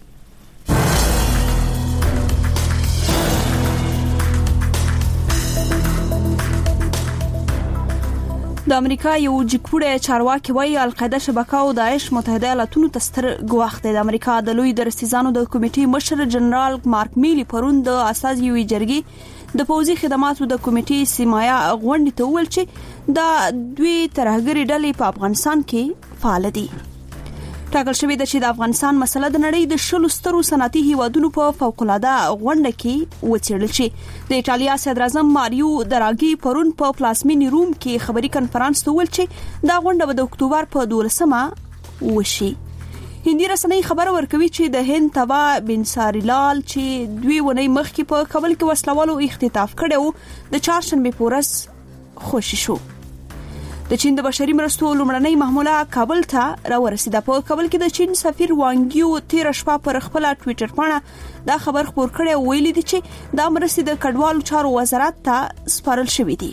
د امریکا یو جګپوړی چارواکي وایي القاعده شبکه او داعش متحده ایالاتونو ته ستر ګواښ دی. د امریکا د لوی درستیزانو د کمیټې مشر جنرال مارک میلی پرون د اساسي وی جرګې د پوځي خدماتو د کمیټې سیمایا غونډې ته ویل چې د دوی ترهګری ډلې په افغانستان کې فعال دي. ټاکل شوی د چې د افغانستان مسله د نړۍ د شلو سترو صنعتي هیوادونو په فوق العاده غونډه کې وڅېړل شي. د ایټالیا صدر اعظم ماریو دراګي پرون په پلاسمینی روم کې خبري کنفرانس ته ویل چې دا غونډه د اکتوبر په دولسمه وشي. هندي رسنۍ خبر ورکوي چې د هند تبا بن ساریلال چې دوی ونی مخکې په کابل کې وسلوالو اختطاف کړو د چهارشنبه پورس خوشی شو. د چین د بشري مرستو لومړنۍ محموله کابل ته راورسیده. په کابل کې د چین سفیر وانګیو تیر شپه پر خپل ټوئیټر باندې دا خبر خبر کړی ویل دي چې دا مرستې د کډوالو چارو وزارت ته سپارل شوې دي.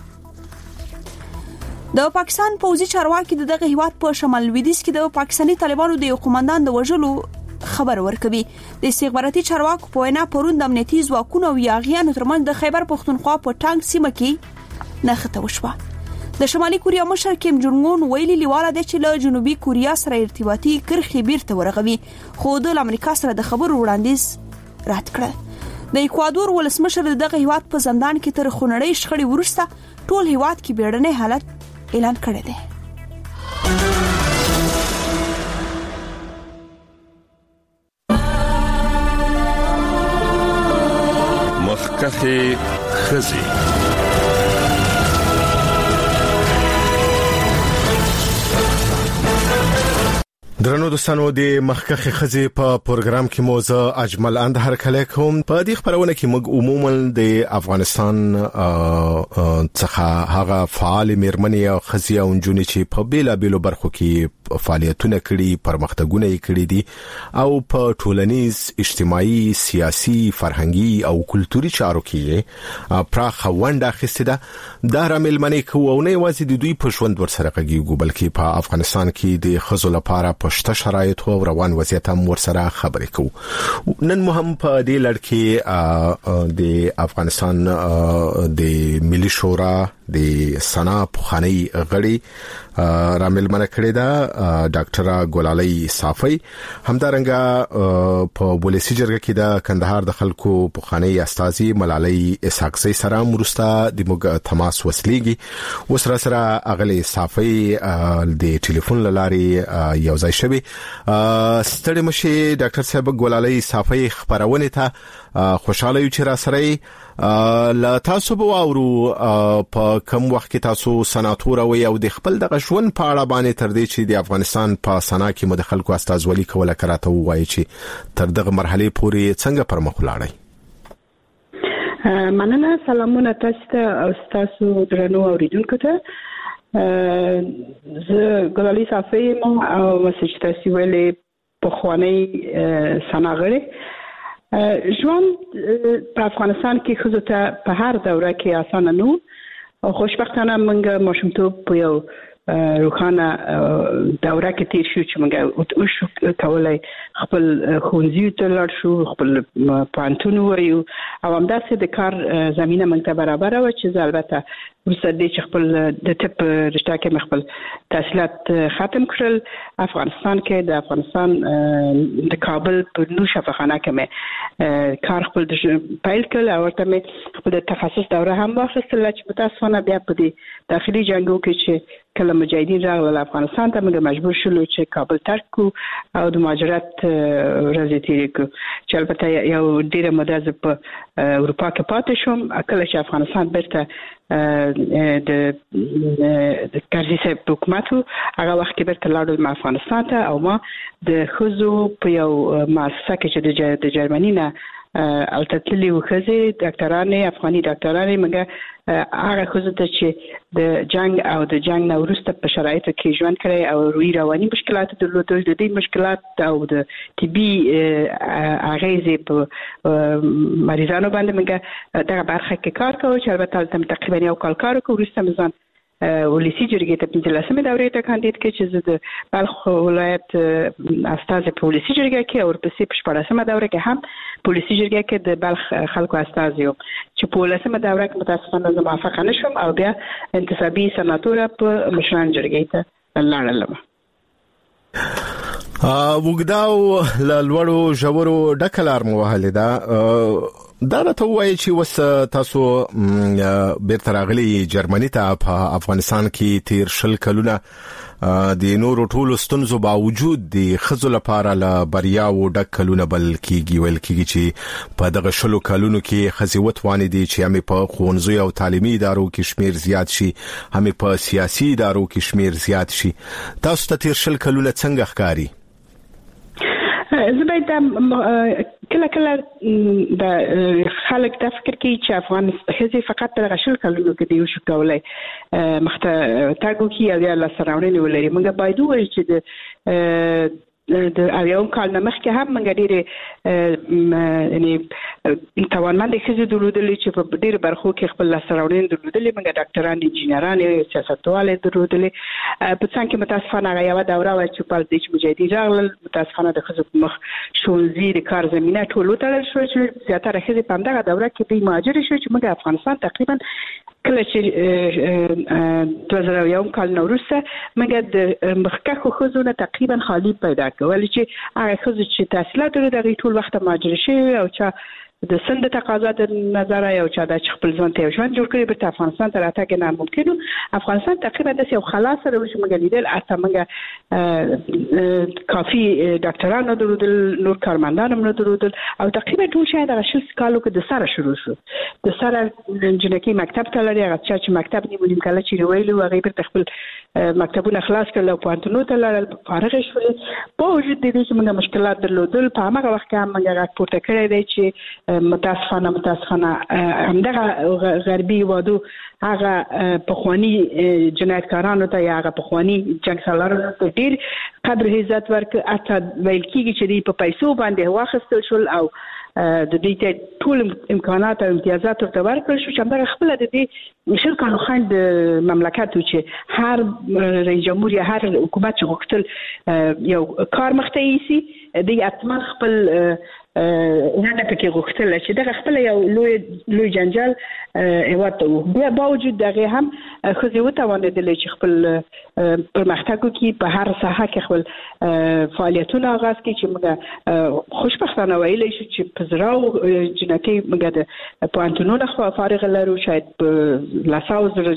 د پاکستان پوځي چارواکي دغه هیواد په شمال لویدیځ کې د پاکستاني طالبانو د یو قومندان د وژلو خبر ورکوي. د استخباراتي چارواکو په وینا پرون د امنیتي ځواکونو او یاغیانو ترمنځ د خیبر پختونخوا په ټانګ سیمه کې نښته وشوه. د شمالي کوریا مشر کیم جونګ اون ویلي لیواله د چې له جنوبي کوریا سره ارتباطي کرخي بیرته ورغوي خو د امریکا سره د خبرو وړاندیز رد کړ. د ایکوادور ولسمشر دغه هیواد په زندان کې تر خونړۍ شخړې وروسته ټول هیواد کې بیړنی حالت اعلان کړی دی. مخکخه خزي درنو دوستانو د مخکخه خزي په پروګرام کې موزه اجمل اند هر کله کوم په دې خبرونه کې موږ عموما د افغانستان څخه هغه فعال مرمنې او خزي او جنونی چې په بیلا بیلو برخو کې فعالیتونه کړي پرمختګونه یې کړي دي او په ټولنیز اجتماعي سیاسي فرهنګي او کلتوري چارو کې پراخ ونډه اخیسته ده. دا رامل منې کوو نه وازي د دوی په ژوند ورسره کېږي بلکې په افغانستان کې د خزو لپاره شته شرایط او روان وضعیت هم ورسره خبرې کوو. نن مهم په دې لړ کې د افغانستان د ملي شورا د سنا پخانی غړي رامل منه کړی دا ډاکټر ګلالۍ صافی همدارنګه په ولسی جرګه کې د کندهار د خلکو پخانی استاذي ملالۍ اسحاقزۍ سره مرسته د موږ تماس وسلیږي. وسره سره اغلی صافی د ټلیفون لاري یو ځای شوی. ستړي مشي ډاکټر صاحب ګلالۍ صافی خبرونه ته خوشاله یو چې را سره لا تاسو به اورو په کوم وخت کې تاسو سناتور او یو د خپل د غشون په اړه باندې تر دې چې د افغانستان په سنا کې مدخل کو استازولي کوله کراته وایي چې تر دغه مرحله پورې څنګه پر مخ ولاړی. مننه. سلامونه تاسو ته او تاسو درنو اوریدونکو ته. زه ګلالۍ صافی ما او مسج تاسو ویلې په خوانی سنا غړي. ژوند په افغانستان کې خو ته په هر دوره کې اسانه نو خوشبختانه موږ ماشومتوب په یو روخانه دوره کې تیر شو چې موږ او شو کولای خپل خونځي ته لاړ شو خپل پانتون وایو او همداسې د کار زمينه موږ ته برابر و چې البته ورسره د خپل د ټپ رشتہ کې خپل تحصیلات ختم کړل. افغانستان کې د افغانستان د کابل په نو شفاخانه کې مې کار خپل پیل کړل او ورته مې خپل تخصص دوره هم واخیستل چې په تاسو نه بیا په دې داخلي جنگو کې چې کله مجاهدین راغلل افغانستان ته موږ مجبور شولو چې کابل ترک کو او د مهاجرت راځي تیر کو چې البته یو ډیره مده په اروپا کې پاتې شوم. کله چې افغانستان بیرته د کارزي صاحب حکومت هغه وخت کې بیرته لاړم افغانستان ته او ما د خزو په یو مؤسسه کې چې د جرمني نه التتلي وخزي ډاکټرانه افغاني ډاکټرانه موږ هغه خو ته چې د جنگ او د جنگ نو وروسته په شرایطو کې ژوند کړي او روی رواني مشکلات درلودل د دې مشکلات او د طبي اغیزې په مریضانو باندې موږ دغه برخه کې کار کوو چې البته تقریبا یو کال کار کوو وروسته مزان ولسی جرګې ته پنځلسمه دورې ته کاندید کې چې د بلخ ولایت استاد په ولسی جرګې کې او ورپسې په شپږمه دوره کې هم په ولسی جرګې کې د بلخ خلکو استاد یو چې په ولسمه دوره کې متاسفانه زه موافقه نشوم او بیا انتصابي سناتور په مشران جرګې ته لاړم. وګداو لوړو ژورو ډکلار موهله دا دا راته وایي چې وس تاسو بیرته راغلي جرمني ته په افغانستان کې تیر شل کلونه د نورو ټولو ستونزو باوجود د خزو لپاره ل بریا او ډک کلونه بل کېږي ویل کېږي چې په دغه شلو کلونو کې خزوت وانه دي چې هم په خونځو او تعلیمي ادارو کې شمیر زیات شي هم په سیاسي ادارو کې شمیر زیات شي. تاسو ته تیر شل کلونه څنګه ښکاري؟ زبید کله کله د خلک د فکر کوي چې افغانستان هزي فقط د غشل کلونو کې دی شو کولای مخته تاګو کې یا لا سراوړنی ولري موږ باید وایو چې د د اویاون کال مخکې هم موږ ډېر یعنی توانمند خزي درلودلې چې په ډېر برخو کې خپل سراوړنی درلودلې موږ ډاکټران انجینران سیاستوال درلودلې په څنګه کې متاسفانه هغه یو دوره و چې په دې مجاهدین راغلل متاسفانه د خزو مخ شونزي د کار زمينه ټولو تړل شو چې زیاتره خزي په دغه دوره کې به مهاجر شو چې موږ افغانستان تقریبا کله چې دوه زره یو کال نوروسه موږ د مخکخو خزونه تقریبا خالی پیدا کول چې هغه خزو چې تحصیلات لري د ټول وخت مهاجر شي او چې د سند تقاضا د نظر یو چا د خپل ځان ته ژوند جوړ کړي په افغانستان ته راتګ نه ممکن افغانستان تقریبا د یو خلاص سره چې موږ لیدل اته موږ کافي ډاکټرانو درلودل نور کارمندان هم درلودل او تقریبا ټول شي د شل کالو کې د سره شروع شو د سره جنکی مکتب ته لري هغه چې مکتب نیولم کله چې ویلو هغه پر خپل مکتبونه خلاص کړل او پانتونو ته لاړل فارغ شول په وجود دې چې موږ مشکلات درلودل په هغه وخت کې موږ راپورته کړی دی چې متاسفانه متاسفانه همدغه غربي وادو هغه په خواني جنایتکارانو ته یا هغه په خواني جنگ سالارانو ته ډیر قدر عزت ورک اته ویل کیږي چې په پیسو باندې واخستل شول او د دې ته ټول امکانات او امتیازات ورته ورکړل شو چې همدغه خپل د دې شرکانو خند مملکت چې هر رئیس جمهور یا هر حکومت چې غوښتل یو کار مخته یسي د اتمن خپل نه پکې غوښتل چې دغه خپل یو لوی لوی جنجال هواته بیا باوجود دغه هم خو زه وتوانېدل چې خپل پرمختګ کې په هر ساحه کې خپل فعالیتونه آغاز کړي چې موږ خوشبختانه ویلای شو چې په زراو جنکی موږ د پوانتونو خو فارغ لرو شاید په لاساو زره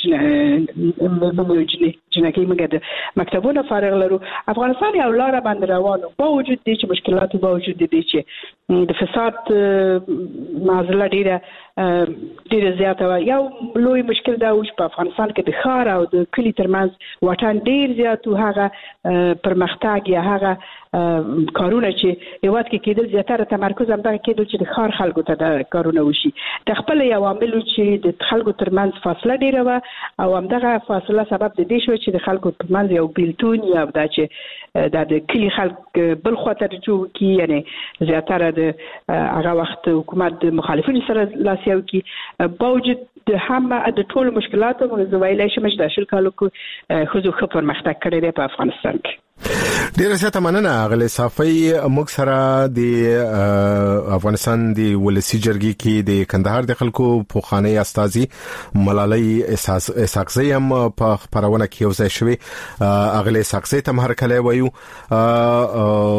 جنکی موږ د مکتبونو فارغ لرو افغانستان یو لار باندې روانو باوجود دې چې مشکلات باوجود دې چې د فساد معضله ډیره ډیره زیاته یو لوی مشکل دا و چې په افغانستان کې د ښار او د کلي ترمنځ واټن ډیر زیات او هغه پرمختګ یا هغه کارونه چې هیواد کې کېدل زیاتره تمرکز هم دا کېدل چې د ښار خلکو ته د کارونه وشي د خپل یو عامل چې د خلکو ترمنځ فاصله ډیره و او همدغه فاصله سبب د دې شو چې د خلکو ترمنځ یو بیلتون یا دا چې د کلي خلک بل خواته رجوع کی یعنی زیاتره د هغه وخت حکومت د مخالفینو سره لاسیو کی باوجود د هم د ټول مشکلاتو موږ ویلای شو چې د شل کالو کې خو خو پرمختګ کړی دی په افغانستان کې. ډیر زیاته مننه غلې صافي موږ سره د افغانستان د ولسی جرګې کې د کندهار د خلکو پوخانه استاذي ملالۍ اسحاقزی هم په خبرونه کې یوځای شوی غلې اسحاقزی ته هر کله وایو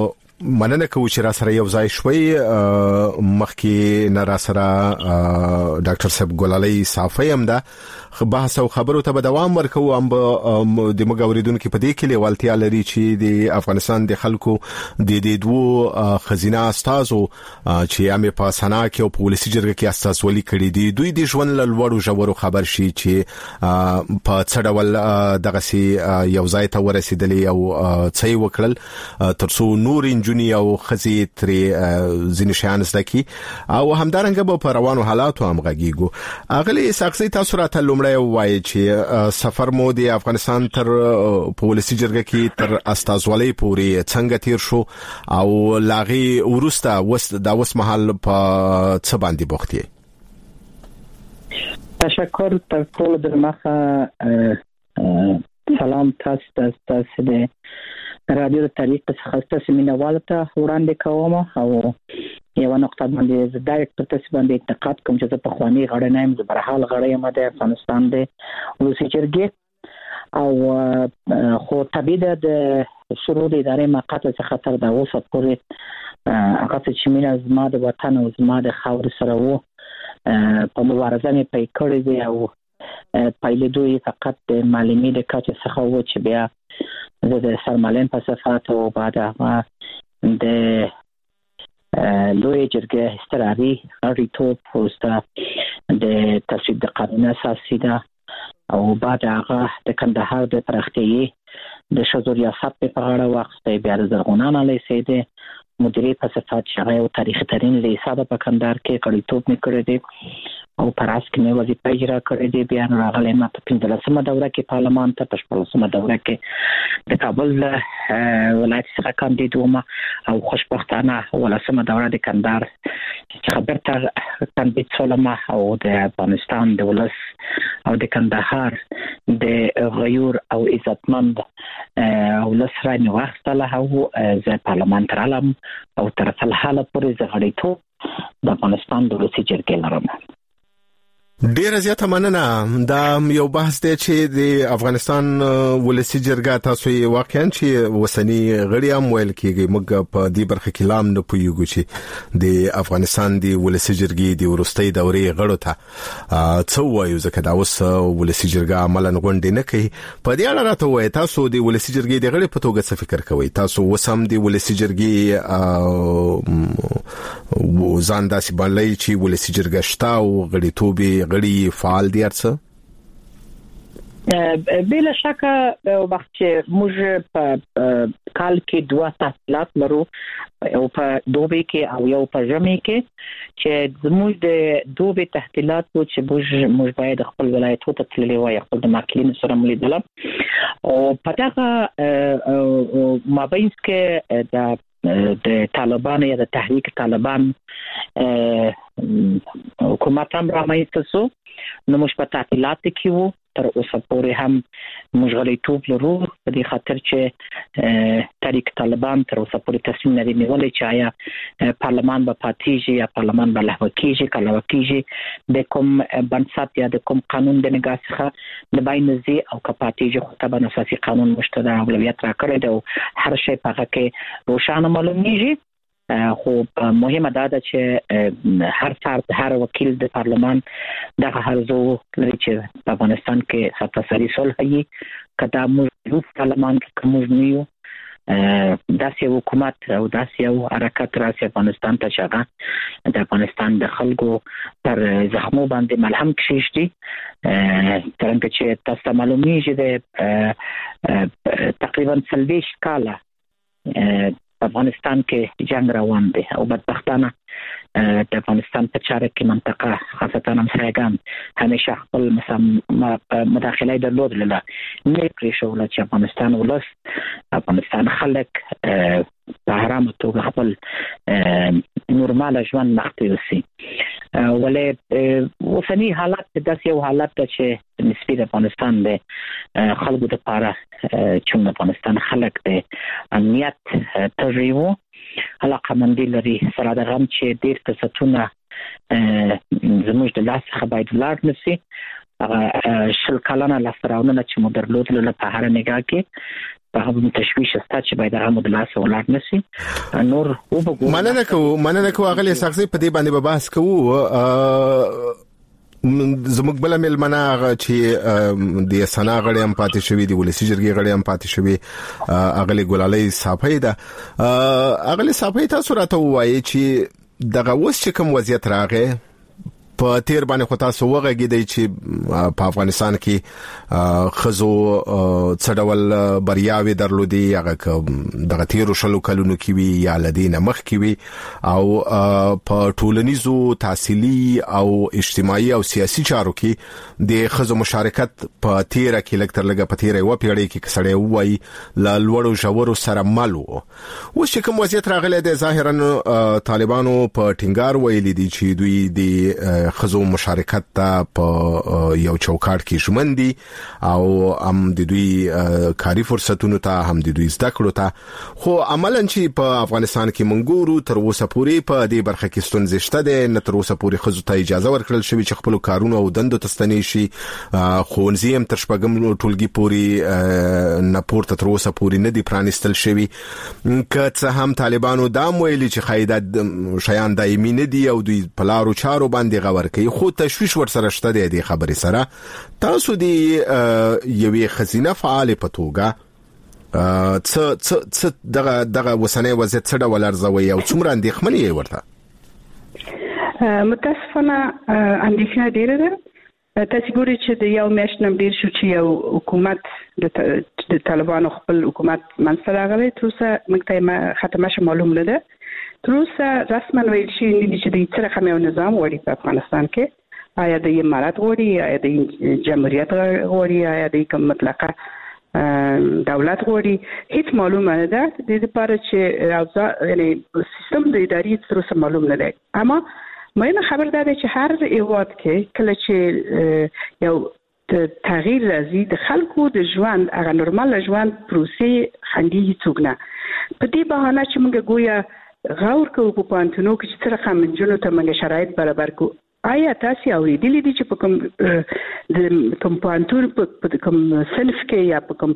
مننه کوم چې را سره یو ځای شوي مخکې نه را سره ډاکټر صاحب ګلالي صافي هم دا بحث او خبرو ته دوام ورکو هم د مګوریدونکو په دې کې لیوالتیا لري چې د افغانستان د خلکو د دې دوه خزینه استادو چې هم په سنا کې او په ولسی جرګه کې استازولي کړي دي دوی د ژوند لوړو ژورو خبر شي چې په څډول دغه سي یو ځای ته ورسېدلې او څه وکړل ترڅو نور انجونی او خزي ترې ځینې شیان زده کی او همدارنګه په روانو حالاتو هم غږیږو اغلی ساقسي تاسو راته لومړی وایي چې سفر مو د افغانستان تر پولیسي جرګه کې تر استازولۍ پورې څنګه تیر شو او لاغي ورسته وس د اوس محل په څه باندې بوختي. تشکر تر ټولو د مخه سلام تاسو تاسو د رادیو طریق څخه تاسو مینوال ته وړاندې کوم او یو نقطه باندې زه ډایرکټ په تاسو باندې انتقاد کوم چې په خواني غړی نه يم زه برحال غړی یم د افغانستان د ولسی جرګې او خو طبيعي د شروع د ادارې مقاطع څخه تر دا اوسه پورې هغه چې مینه زما د وطن او زما د خاور سره وو په مبارزه مې پای کړی دی او پایله دوی فقط د معلومي د کاټ څخه وو چې بیا زه د سرمالین په صفات او بعد هغه د لوی جرګه استراري اړیتوب پوسټه د تصویب د قانون اساسي ده او بعد هغه د کندهار د پرختي د شذور ریاست په اړه وخت بیا د زرغونان علی سیده مدیریت په صفات شغه او تاریخ ترين لیساده په کندهار کې اړیتوب میکړی دی او پراس کې مې وظیفه اجرا کړې دي بیا راغلی ما په پنځلسمه دوره کې پارلمان ته په شپږمه دوره کې د کابل ولایت څخه کاندید وم او خوشبختانه ولسمه دوره د کندهار خبر ته کاندید شوم او د افغانستان د ولس او د کندهار د غیور او عزتمند ولس راځي واخته او د پارلمان تر علم او تر الحاله پورې زغړیتو د افغانستان د ولسی جرګې لرم. ډیر زیاته مننه دا یو بحث دی چې د افغانستان ولسی جرګه تاسو یې واقعا چې وسنی غړي هم ویل کېږي موږ په دې برخه کې لام نه پویګو چې د افغانستان د ولسی جرګې د ورستۍ دورې غړو ته څو وایو ځکه دا اوس ولسی جرګه عملاً غونډې نه کوي په دې اړه راته وایي تاسو د ولسی جرګې د غړي په توګه څه فکر کوئ تاسو وسم د ولسی جرګې ځان داسې باندې چې ولسی جرګه شتا او غړي توبې غړي فعال دي ارڅه بلا شک وخت چې موږ په کال کې دوه تحصیلات لرو او په دوبي کې او یو په ژمي کې چې زموږ د دوبي تحصیلات و چې موږ موږ باید خپل ولایتو ته تللی وای خپل د ماکلین سره ملیدل او په دغه مابین کې د د طالبان یا د تحریک طالبان حکومت هم رامنځته شو نو موږ په تعطیلات کې وو تر اوسه پورې هم موږ غلیتوب لرو په دې خاطر چې تحریک طالبان تر اوسه پورې تصمیم لري نیولې چې آیا پارلمان به پاتېږي یا پارلمان به لغوه کېږي که لغوه کېږي د کوم بنسټ یا د کوم قانون د نګاه څخه د باینځي او که پاتېږي خو طبعا اساسي قانون مشته د اولویت راکړی دی او هر شی په هغه کې روښانه معلومیږي خو مهمه دا ده چې هر فرد هر وکیل د پارلمان دغه هرزو لري چې په افغانستان کې ساتسري صلح وي کدا موږ پارلمان کې کوم نیو داسې حکومت او داسې یو حرکت راځي افغانستان ته چې د افغانستان د خلکو پر زخمو باندې ملهم کشيشتي څنګه چې تاسو معلومیږي د تقریبا څلوېښت کاله افغانستان کې جنگ روان دی او بدبختانه د افغانستان په چاره کې منطقه خاصه همسایگان همیشه خپل مداخله درلودله نه پرې شو چې افغانستان ولس افغانستان خلک په حرام توګه خپل نورمال ژوند مخته وسی ولې وسنی حالات داسې یو حالت چې نسبی د افغانستان د خلکو لپاره چې افغانستان خلک د امنیت تجربه علاقه مندي لري سره د غم چې ډیر فرصتونه زموږ د لاس څخه باید لاړ نشي هغه شل کلنه لاسراونه چې مو درلودل په هر نگاه کې په هغه تشویش استا چې باید هغه د لاس ولار نشي نور وبګو مننه کو مننه کو هغه سخصي په دې باندې به بحث کوو زموږ بل ملمنه چې د سنا غړي هم پاتې شوی دی ولسی جرګي غړي هم پاتې شوی اغلی ګلالي صافي ده اغلی صافي تاسو راته وایي چې دغه اوس چې کوم وضعیت راغی په تیر باندې خو تاسو وغږیدئ چې په افغانستان کې خزو څډول بریاوي درلودي هغه دغه تیر شلو کلونو کې وی یا لدینه مخ کې وی او په ټولنیزو تحصیلي او اجتماعي او سیاسي چارو کې د خزو مشارکت په تیر کې لکتر لګه په تیر یو پیړۍ کې کسړې وای ل لوړو ژورو سره مالو و چې کوم وضعیت راغلی د ظاهرا طالبانو په ټینګار ویلي دي چې دوی د خزو مشارکت ته په یو چوکاټ کې شمندي او هم د دوی کاری فرصتونو ته هم د دوی زده کړو ته خو عملاً چې په افغانستان کې منګورو تر اوسه پورې په دې برخه کې ستونزې شته ده نه تر اوسه پورې خزو ته اجازه ورکړل شوی چې خپل کارونه او دندو تستنی شي خونځي هم تر شپږم ټولګي پورې نه پورته تر اوسه پورې نه دی پرانستل شوی که څه هم طالبانو دا ویلي چې قاعده شیان دایمي نه دي او دوی په لارو چارو باندې کوي خو تشویش ور سره شته د خبرې سره تاسو دی یوې خزینه فعال په توګه څ څ څ دغه دغه وسنۍ وضعیت څه ډول ارزوي او څومره اندېښمنې یې ورته متاسفانه اندېښنه ډېره ده تاسو ګورئ چې د یو میاشت نه ډېر شو چې یو حکومت د طالبانو خپل حکومت منځته راغلی تر اوسه موږ ته ختمه شو معلوم نه ده تر اوسه رسما ویل شي چې د څه رقم یو نظام وړي په افغانستان کې آیا د امارات وړي آیا د جمهوریت وړي آیا د کوم مطلقه دولت وړي هیڅ معلومه نه ده د دې لپاره چې یعنی سیستم د اداري تر اوسه معلوم نه دی اما مهمه خبر ده چې هر ایواد کې کله چې یو تغییر راځي د خلکو د ژوند هغه نورمال ژوند پروسې خندي څوګنه په دې بهانه چې موږ ګویا غور کوو په پانتونو کې چې څه رقم جنو ته موږ شرایط برابر کو آیا تاسو اوریدلی دي چې په کوم د کوم پانتون په کوم صنف کې یا په کوم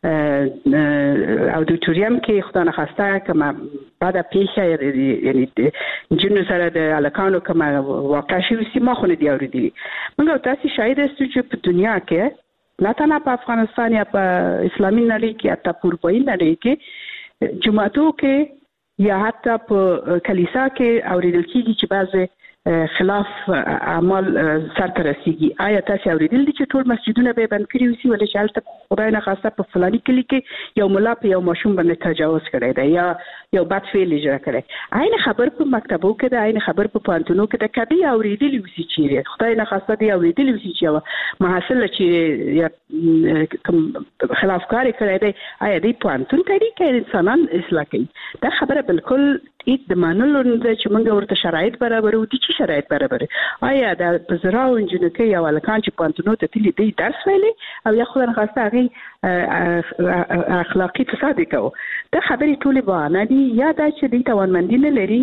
اودیټوریم کې خدای نه خواسته کما بعد پیښه یعنی جنو سره د الکانو کما واقع شوی سیمه خو نه دی اوریدلی موږ تاسو شاید است چې په دنیا کې نه تنها په افغانستان یا په اسلامي نړۍ کې حتی په اروپایي نړۍ کې جماعتو کې یا حتی په کلیسا کې اوریدل کېږي چې بعضې خلاف اعمال سر ته رسیږي آیا تاسو اوریدل دي چې ټول مسجدونه به بند کړي وي ولې چې هلته خدای نه خواسته په فلاني کلي کې یو ملا په یو ماشوم باندې تجاوز کړی دی یا یو بد فعل اجرا کړی عین خبر په مکتبو کې ده عین خبر په پانتونو کې ده کبي اوریدل وي چې خدای نه خواسته دی اوریدل وي چې محصل چې یا کوم خلافکار کړی دی آیا دی پانتون طریقې انسانان اصلاح کوي دا خبره بالکل اې د منلو نه چې موږ ورته شرایط برابرو دي چې شرایط برابر آیا د بزراو انجنیکي یا ولکان چې پانتونو ته تللی دی درس ویلي او یا خو نه خواسته هغه اخلاقی فساد کوي دا خبرې ټولې بهانه دي یا دا چې د توانمندي نه لري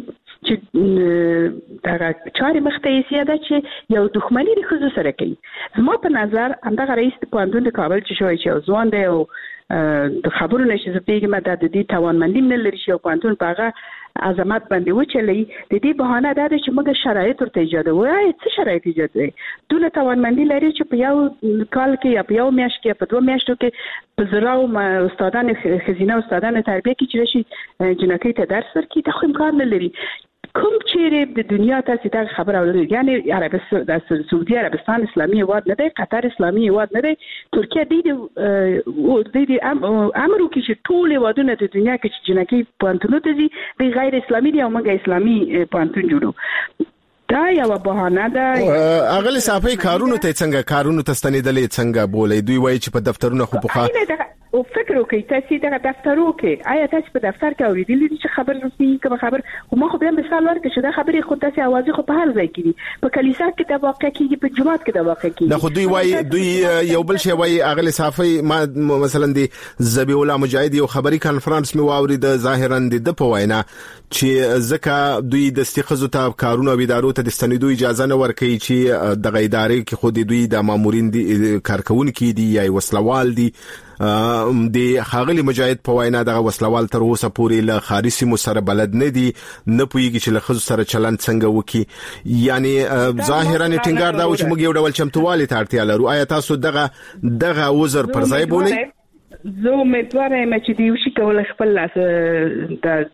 چې دا چاري مختیسیه ده چې یو دښمنی د خزو سره کوي زما په نظر همدغه رئیس پانتون د کابل چې شوی چې ځوان دی او د خبرو نشي زپېږم د دې توانمندي نه لري چې پانتون پاغه عظمت باندې وچلې د دې بهانه ده چې موږ شرایط ورته ایجاد وایي څه شرایط ایجاد دي دوله توانمندي لري چې په یو کال کې یا په یو میاشت کې په دوه میاشتو کې په زراو استادان خزینه استادان تربیه کې چې شي جنکې ته درس ورکړي ته خو امکان نه لري کوم چیرې د دنیا تاسو ته خبر اورئ یعنی عربستان د سعودي عربستان اسلامي هیواد نه دی قطر اسلامي هیواد نه دی ترکیه دی او د دې امر وکړي چې ټول هیوادونه د دنیا کې چې جنکې پانتونو ته دي د غیر اسلامي دی او موږ اسلامي پانتون جوړو دا یو بهانه ده اغلی صافي کارونو ته څنګه کارونو ته ستنیدلې څنګه بولې دوی وایي چې په دفترونو خو په او فکر وکړئ تاسو دغه دفترو کې آیا تاسو په دفتر کې اوریدلی دي چې خبر رسمي کوم خبر خو ما خو به مثال ورکړم چې دا خبرې خو تاسو اوازې خو په هر ځای کې دي په کلیسا کې د واقع کېږي په جماعت کې د واقع کېږي دا خو دوی وایي دوی یو بل شی وایي اغلی صافي ما مثلا دی زبی الله مجاهد یو خبري کانفرنس می واورید ظاهرا د په وینا چې ځکه دوی د استخزو ته کارونه ویدارو ته د ستنیدو اجازه نه ورکړي چې د غیداري کې خو دوی د مامورین دي کارکون کې دي یا وسلوال دي د خاغلی مجاهد په وینا دغه وسلوال تر اوسه پورې له خارسي مسره بلد نه دي نه پويږي چې له خزو سره چلند څنګه وکي یعنی ظاهرا ټینګار دا و چې موږ یو ډول چمتووالي ته اړتیا لرو. آیا تاسو دغه دغه وزر پر ځای بولئ؟ زه امیدواره یم چې دی وشي کول خپل د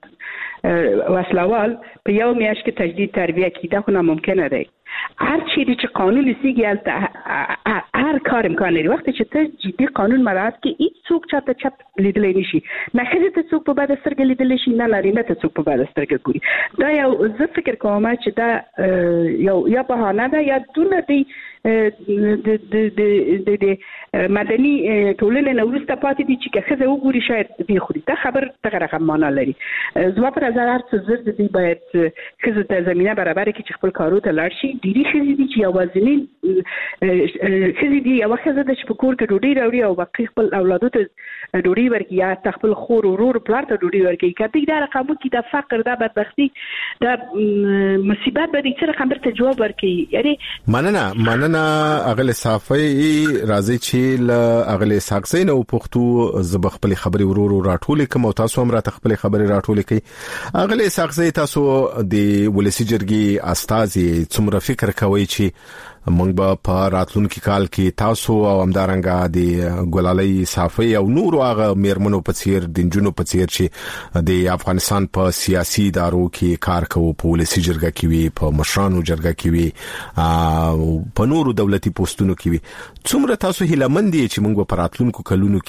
وسلوال په یو میاشت کې تجدید تربیه کړي، دا خو ناممکنه دی. هر چیزی چې قانون سیږي البته هر کار امکان لري. وقتی چې ته جدي قانون مراعات کړي هیڅ څوک چاته چپ لیدلی نشي، نه ښځې ته څوک په بده سترګه لیدلی شي، نه نارینه ته څوک په بده سترګه ګوري. دا یو زه فکر کوم چې دا یو یا بهانه ده یا دونه دی د د د د مدني ټولنې نو وروسته پاتې دي چې ښځه وګوري شاید به خوري. دا خبر دغه رقم معنا لري. زما په نظر هر څه زر دي باید ښځو ته زمينه برابر کړي چې خپل کارو ته لاړ شي. ډېری ښځې دي چې یوازینی ښځې دي، یو ښځه د چې په کور کې ډوډۍ راوړي او باقي خپل اولادو ته ډوډۍ ورکړي یا خپل خور ورور پلار ته ډوډۍ ورکړي. کته دا رقم کې د فقر، د بدبختی، د مصیبت به دې څه رقم ته جواب ورکړي. یعنی مننه مننه اغل صافي راځي چې ل اغل ساکسین او پښتو زب خپل خبري ورور راټول کوم او تاسو هم را خپل خبري راټول کوي. اغل ساکسي تاسو د ولسی جرګي استازي څومره فکر کوي چې موږ به په راتلونکي کال کې تاسو او همدارنګه د ګلالۍ صافي او نور هغه میرمنو په څیر د جنونو په څیر چې د افغانستان په سیاسي ادارو کې کار کوي، په ولسی جرګه کې وي، په مشرانو جرګه کې وي، او په نورو دولتي پوسټونو کې وي، څومره تاسو هیلمن دي چې موږ په راتلونکو کلونو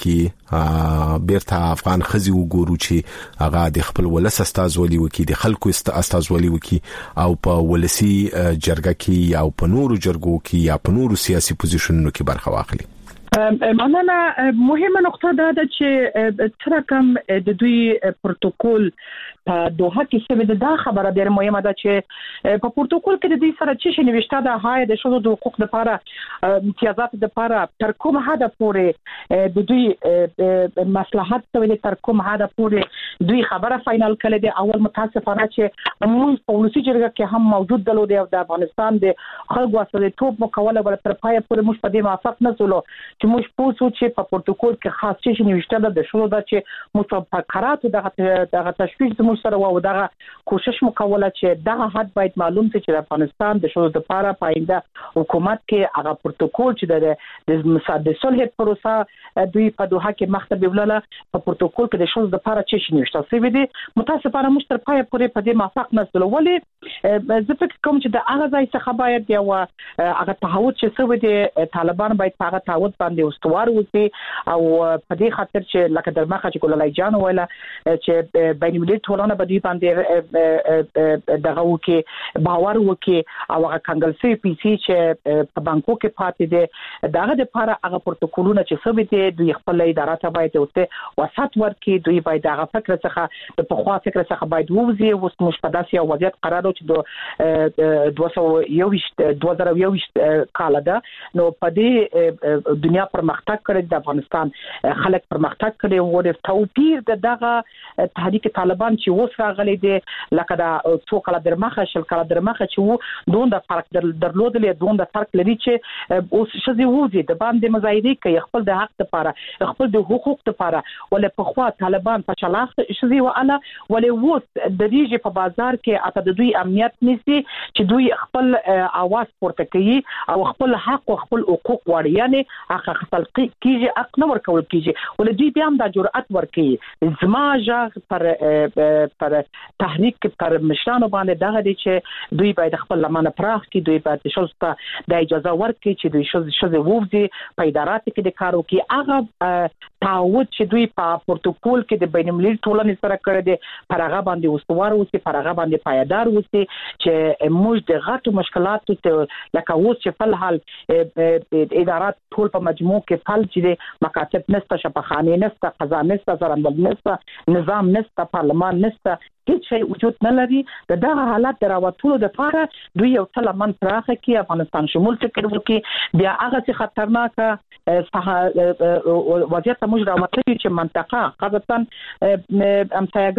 کې بیرته افغان خزي وګورو چې هغه د خپل ولس استازولي وکي، د خلکو استازولي وکي او په ولسی جرګه کې یا په نورو جرګو کې یا په نورو سیاسي پوزیشنونو کې برخه واخلي؟ مننه. مهمه نقطه دا ده چې تر کوم د دوی پروتوکول په دوحه کې څه ده خبره ډېر مهمه ده چې په پروتوکول کې د دې سره چې شي نوښته ده هاي د شوزو د حقوق لپاره امتیازات لپاره تر کوم حد پورې د دوی مصلحت ته تر کوم حد پورې دوی خبره فائنل کړي دي. اول متاسفانه چې موږ په ولسی جرګه کې هم موجود دلو دی او د افغانستان د خلکو اساسي توپ مکوله بل تر پای پورې موږ په دې موافق نه سولو چې موږ پوسو چې په پروتوکول کې خاص چې نوښته ده د شوزو د چې متفکرات دغه دغه تشویش د سره و دغه کوشش مکوله چې دغه حد باید معلوم شي چې افغانستان د شوزو لپاره پاینده حکومت کې هغه پروتوکول چې د مصادره صلح پروسه دوی په دوحه کې مخته ویله په پروتوکول کې د شوزو لپاره چې نوښته سوي دي. متاسفانه موږ تر پای پورې په دې موافق نه سول. ولې زه فکر کوم چې د هغه ځای څخه باید یو هغه تعهد چې سوي دي طالبان باید هغه تعهد باندې استوار وي او په دې خاطر چې لکه درمخه چې ګلالۍ جان ویله چې بین المللي ټولنه په دې باندې دغه وکي باور وکي او هغه کنګل سي پی سي چې په بانکو کې پاتې دي دغه د لپاره هغه پروتوکولونه چې سوي دي دوی خپل اداره ته باید اوسه وسات ورکي. دوی باید هغه فکر څخه د پخوا فکر څخه باید ووزي او مش په داسې وضعیت قرار او چې د دوه سوه یوویشت دوه زره یوویشت کال ده نو په دې دنیا پرمختګ کړی، د افغانستان خلک پرمختګ کړي او د توپیر د دغه تحریک طالبان چې اوس راغلي دي لکه دا څو کال درمخه شل کال درمخه چې وو دوه د فرق درلودلې دوه د فرق لري چې اوس شذي وځي د باندې مزایده کوي خپل د حق لپاره خپل د حقوق لپاره. ولې په خوا طالبان په چلاخ شذي واله ولې ووس د دې په بازار کې اته د دوی امنیت نيسي چې دوی خپل اواز پورته کوي او خپل حق او خپل حقوق وړي، یعنی هغه خپل کیږي حق نه ورکول کیږي. ولې دوی بیا هم د جرأت ورکوي زما ژغ پر پر تحریک پر مشرانو باندې دغه دي چې دوی باید خپل لمنه پراخ کړي، دوی باید شوسته د اجازه ورکړي چې دوی شوز شوز ووزي په ادارات کې د کارو کې هغه تعهد چې دوی په پروتوکول کې د بین المللي ټولنې سره کړی دي پر هغه باندې استوار اوسي، پر هغه باندې پایدار اوسي چې موږ د غټو مشکلاتو ته لکه اوس چې په حال ادارات ټول په مجموع کې فعال چې مکاتب نسته، شفاخانه نسته، قضا نسته، څارنوال نسته، نظام نسته، پارلمان نسته، هیڅ شی وجود نه لري. د دغه حالت دراوتلو د لپاره دوی یو څه لمن پراخه کې افغانستان شمول فکر وکړي بیا هغه څه خطرناک وضعیت موږ راوتلي چې منطقه خاصتا امسایگان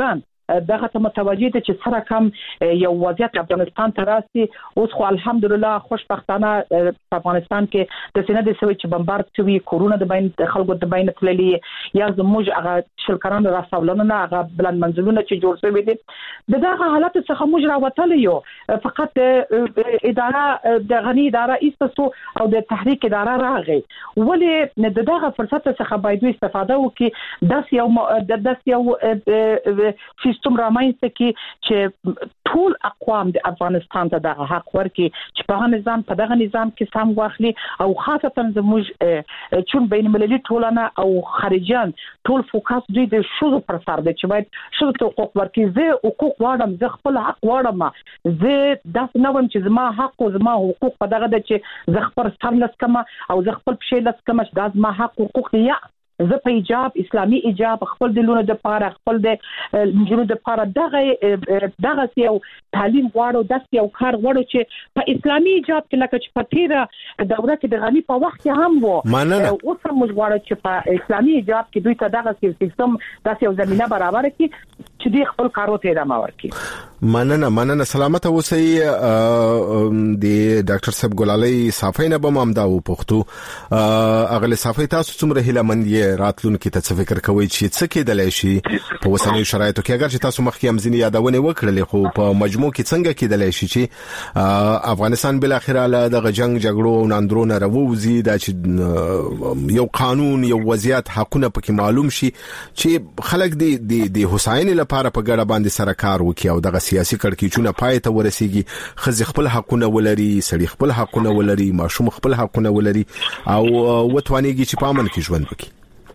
دغه ته متوجه دي چې سره کم یو وضعیت افغانستان ته راسي. اوس خو الحمدلله خوشبختانه په افغانستان کې د سینې د سوي چې بمبارد شوی کورونا د بین خلکو د بین تللی یا زموږ هغه شلکران راسولونه هغه بلند منزلونه چې جوړ شوی دي د دغه حالت څخه موږ راوتل یو. فقط اداره د غنی اداره ایستو او د تحریک اداره راغی. ولې د دغه فرصت څخه باید استفاده وکړي داس یو د داس یو سیستم رامنځته کې چې ټول اقوام د افغانستان ته دغه حق ورکړي چې په هغه نظام په دغه نظام کې سم واخلي او خاصتا زموږ چون بین المللي ټولنه او خارجيان ټول فوکس دوی د شذو پر سر د چې باید شذو ته حقوق ورکړي. زه حقوق واړم، زه خپل حق واړم، زه داس نه وم چې زما حق او زما حقوق په دغه د چې زه خپل سر لس کما او زه خپل پښې لس کما چې دا زما حق حقوق دي. یا زه په ایجاب اسلامي ایجاب خپل د لونو د پاره خپل د جنونو د پاره دغه دغه یو تعلیم غواړو دغه یو کار غواړو چې په اسلامي ایجاب کې لکه چې په تیره دوره کې د غنی په وخت کې هم وو اوس هم موږ غواړو چې په اسلامي ایجاب کې دوی ته دغه سیستم دغه یو زمينه برابر کړي چې دوی خپل کارو ته ادامه ورکړي. مننه مننه سلامت اوسئ. د ډاکټر صاحب ګلالي صافي نه به مامدا و پښتو اغله صافي تاسو څومره هله مند راتلونکي ته څه فکر کوئ چې څه کېدلای شي په اوسنیو شرایطو کې؟ اگر چې تاسو مخکې هم ځینې یادونه وکړلې خو په مجموع کې څنګه کېدلای شي چې افغانستان بل اخر له دغه جنگ جګړو او ناندرونو راووزي دا چې یو قانون یو وضعیت حقونه پکې معلوم شي چې خلک د د حسین لپاره په ګډه باندې سره کار وکړي او دغه سیاسي کړکېچونه پای ته ورسیږي، خزي خپل حقونه ولري، سړي خپل حقونه ولري، ماشوم خپل حقونه ولري او وتوانيږي چې په امن کې ژوند وکړي.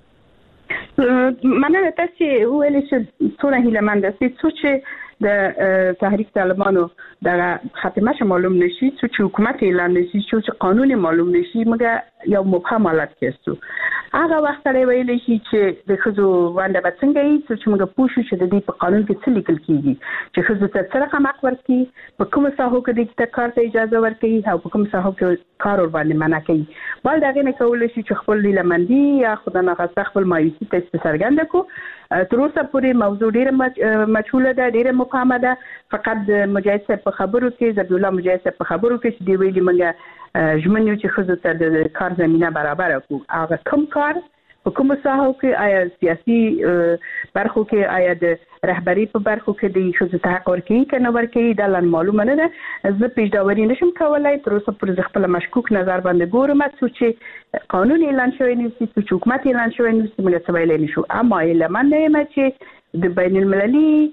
مننه تاسو ویل چې څونه هیلمند دي چې د تحریک طالبانو د خاتمه معلوم نشي چې حکومت اعلان نشي چې قانون معلوم نشي مګر یو مبهم حالت کېستو. هغه وخت لري ویل شي چې د خزو باندې به څنګه یې چې موږ پوښو چې د دې په قانون کې څه لیکل کیږي چې خزو ته سره کوم حق ورکړي په کوم ساحو کې د کار ته اجازه ورکړي او په کوم ساحو کې کار ور باندې منع کوي. بل دغه نه کول شي چې خپل لیلمندي یا خدای نه خاصه خپل مایوسی ته څرګند کو. تر اوسه پورې موضوع ډیره مجهوله ده، ډیره مبهمه ده. فقط د مجاهد صاحب په خبرو کې زبی الله مجاهد صاحب په خبرو کې چې دی ویلي موږ ژمنو چې خزو ته د کار زمينه برابر کو. هغه کوم کار په کوم ساحو کې آیا سیاسي برخو کې آیا د رهبری په برخو کې د خزو ته حق ورکړي کنه ورکړي دا لن معلومه نه ده. زه پیژاوري نشم کولای تر اوسه پورې خپل مشکوک نظر باندې ګورم چې قانون اعلان شوی نه سي چې حکومت اعلان شوی نه سي موږ څه ویلای نشو. اما اعلان نه چې د بین المللي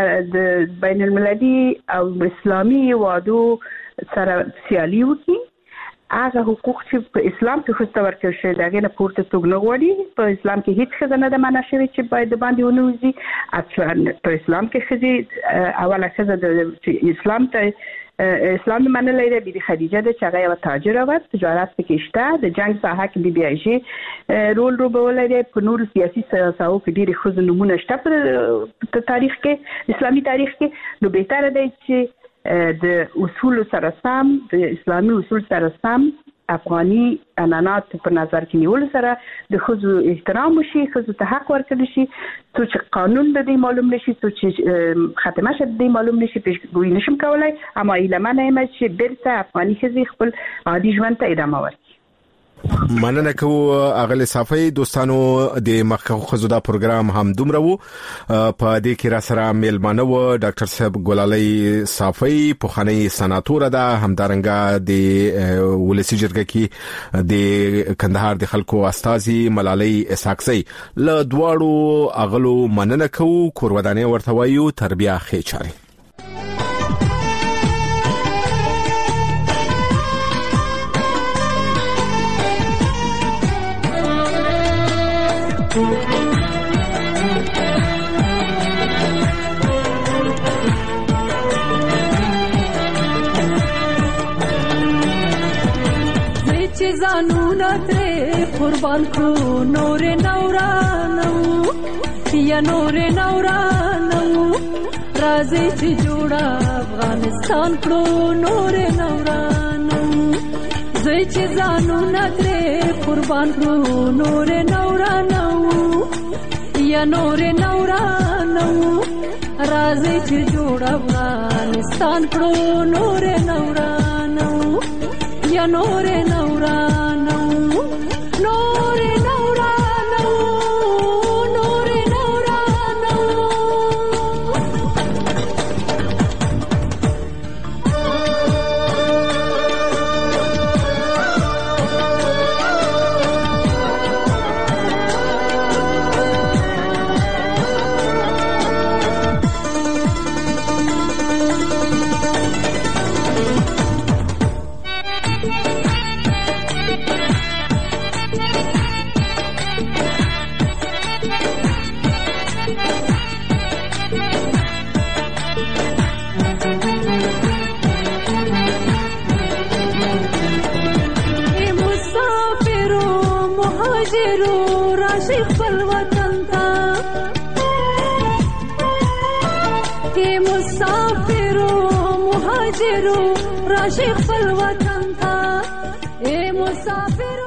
د بین المللي او اسلامي وادو سره سیالي وکړي. هغه حقوق چې په اسلام کې خو ستورکل شي دغه نه پورته توګ نه غوړي. په اسلام کې هیڅ خزانه د معنا شوی چې باید باندې ونوزي. اصلا په اسلام کې خزي اوله خزه د اسلام ته اسلام منلې ده بي خدیجه د چغه او تاجر او تجارت کې شته د جنگ ساحه کې بي بي عائشه رول رو بولې په نور سیاسي ساحو کې ډېر خزو نمونه شته په تاریخ کې اسلامي تاریخ کې. نو به تر دې چې د اصول سره سم د اسلامي اصول سره سم افغاني انانات په نظر کې نیول سره د خزو احترام وشي، خزو ته حق ورکړي شي، چې قانون د دې معلوم نشي، چې ختمه شد دې معلوم نشي پیشګوئی نشم کولای. اما ایلمنه ایم چې برته افغاني خزي خپل عادي ژوند ته ادامه ورکړي. مننه کوو اغله صافي. دوستانو د مخکخو خزو دا پروګرام هم دومره وو په دې کې را سره میلمانه و ډاکټر صاحب ګلالي صافي پوخانی سناتور ده همدارنګه د ولسی جرګه کې د کندهار د خلکو استاذي ملالي اسحاقزي له دواړو اغلو مننه کوو. کورودانه ورته وایو تربیه خېچاري. زانونا ترې قربان کړو نور نورانو یا نور نورانو راځي چې جوړ افغانستان کړو نور نورانو زه چې زانونا ترې قربان کړو نور نورانو یا نور نورانو راځي چې جوړ افغانستان کړو نور نورانو یا نور نورانو نور نورانو نور نورانو راشي خپل وطن ته کې مسافرو مهاجرو راشي خپل وطن ته اے مسافر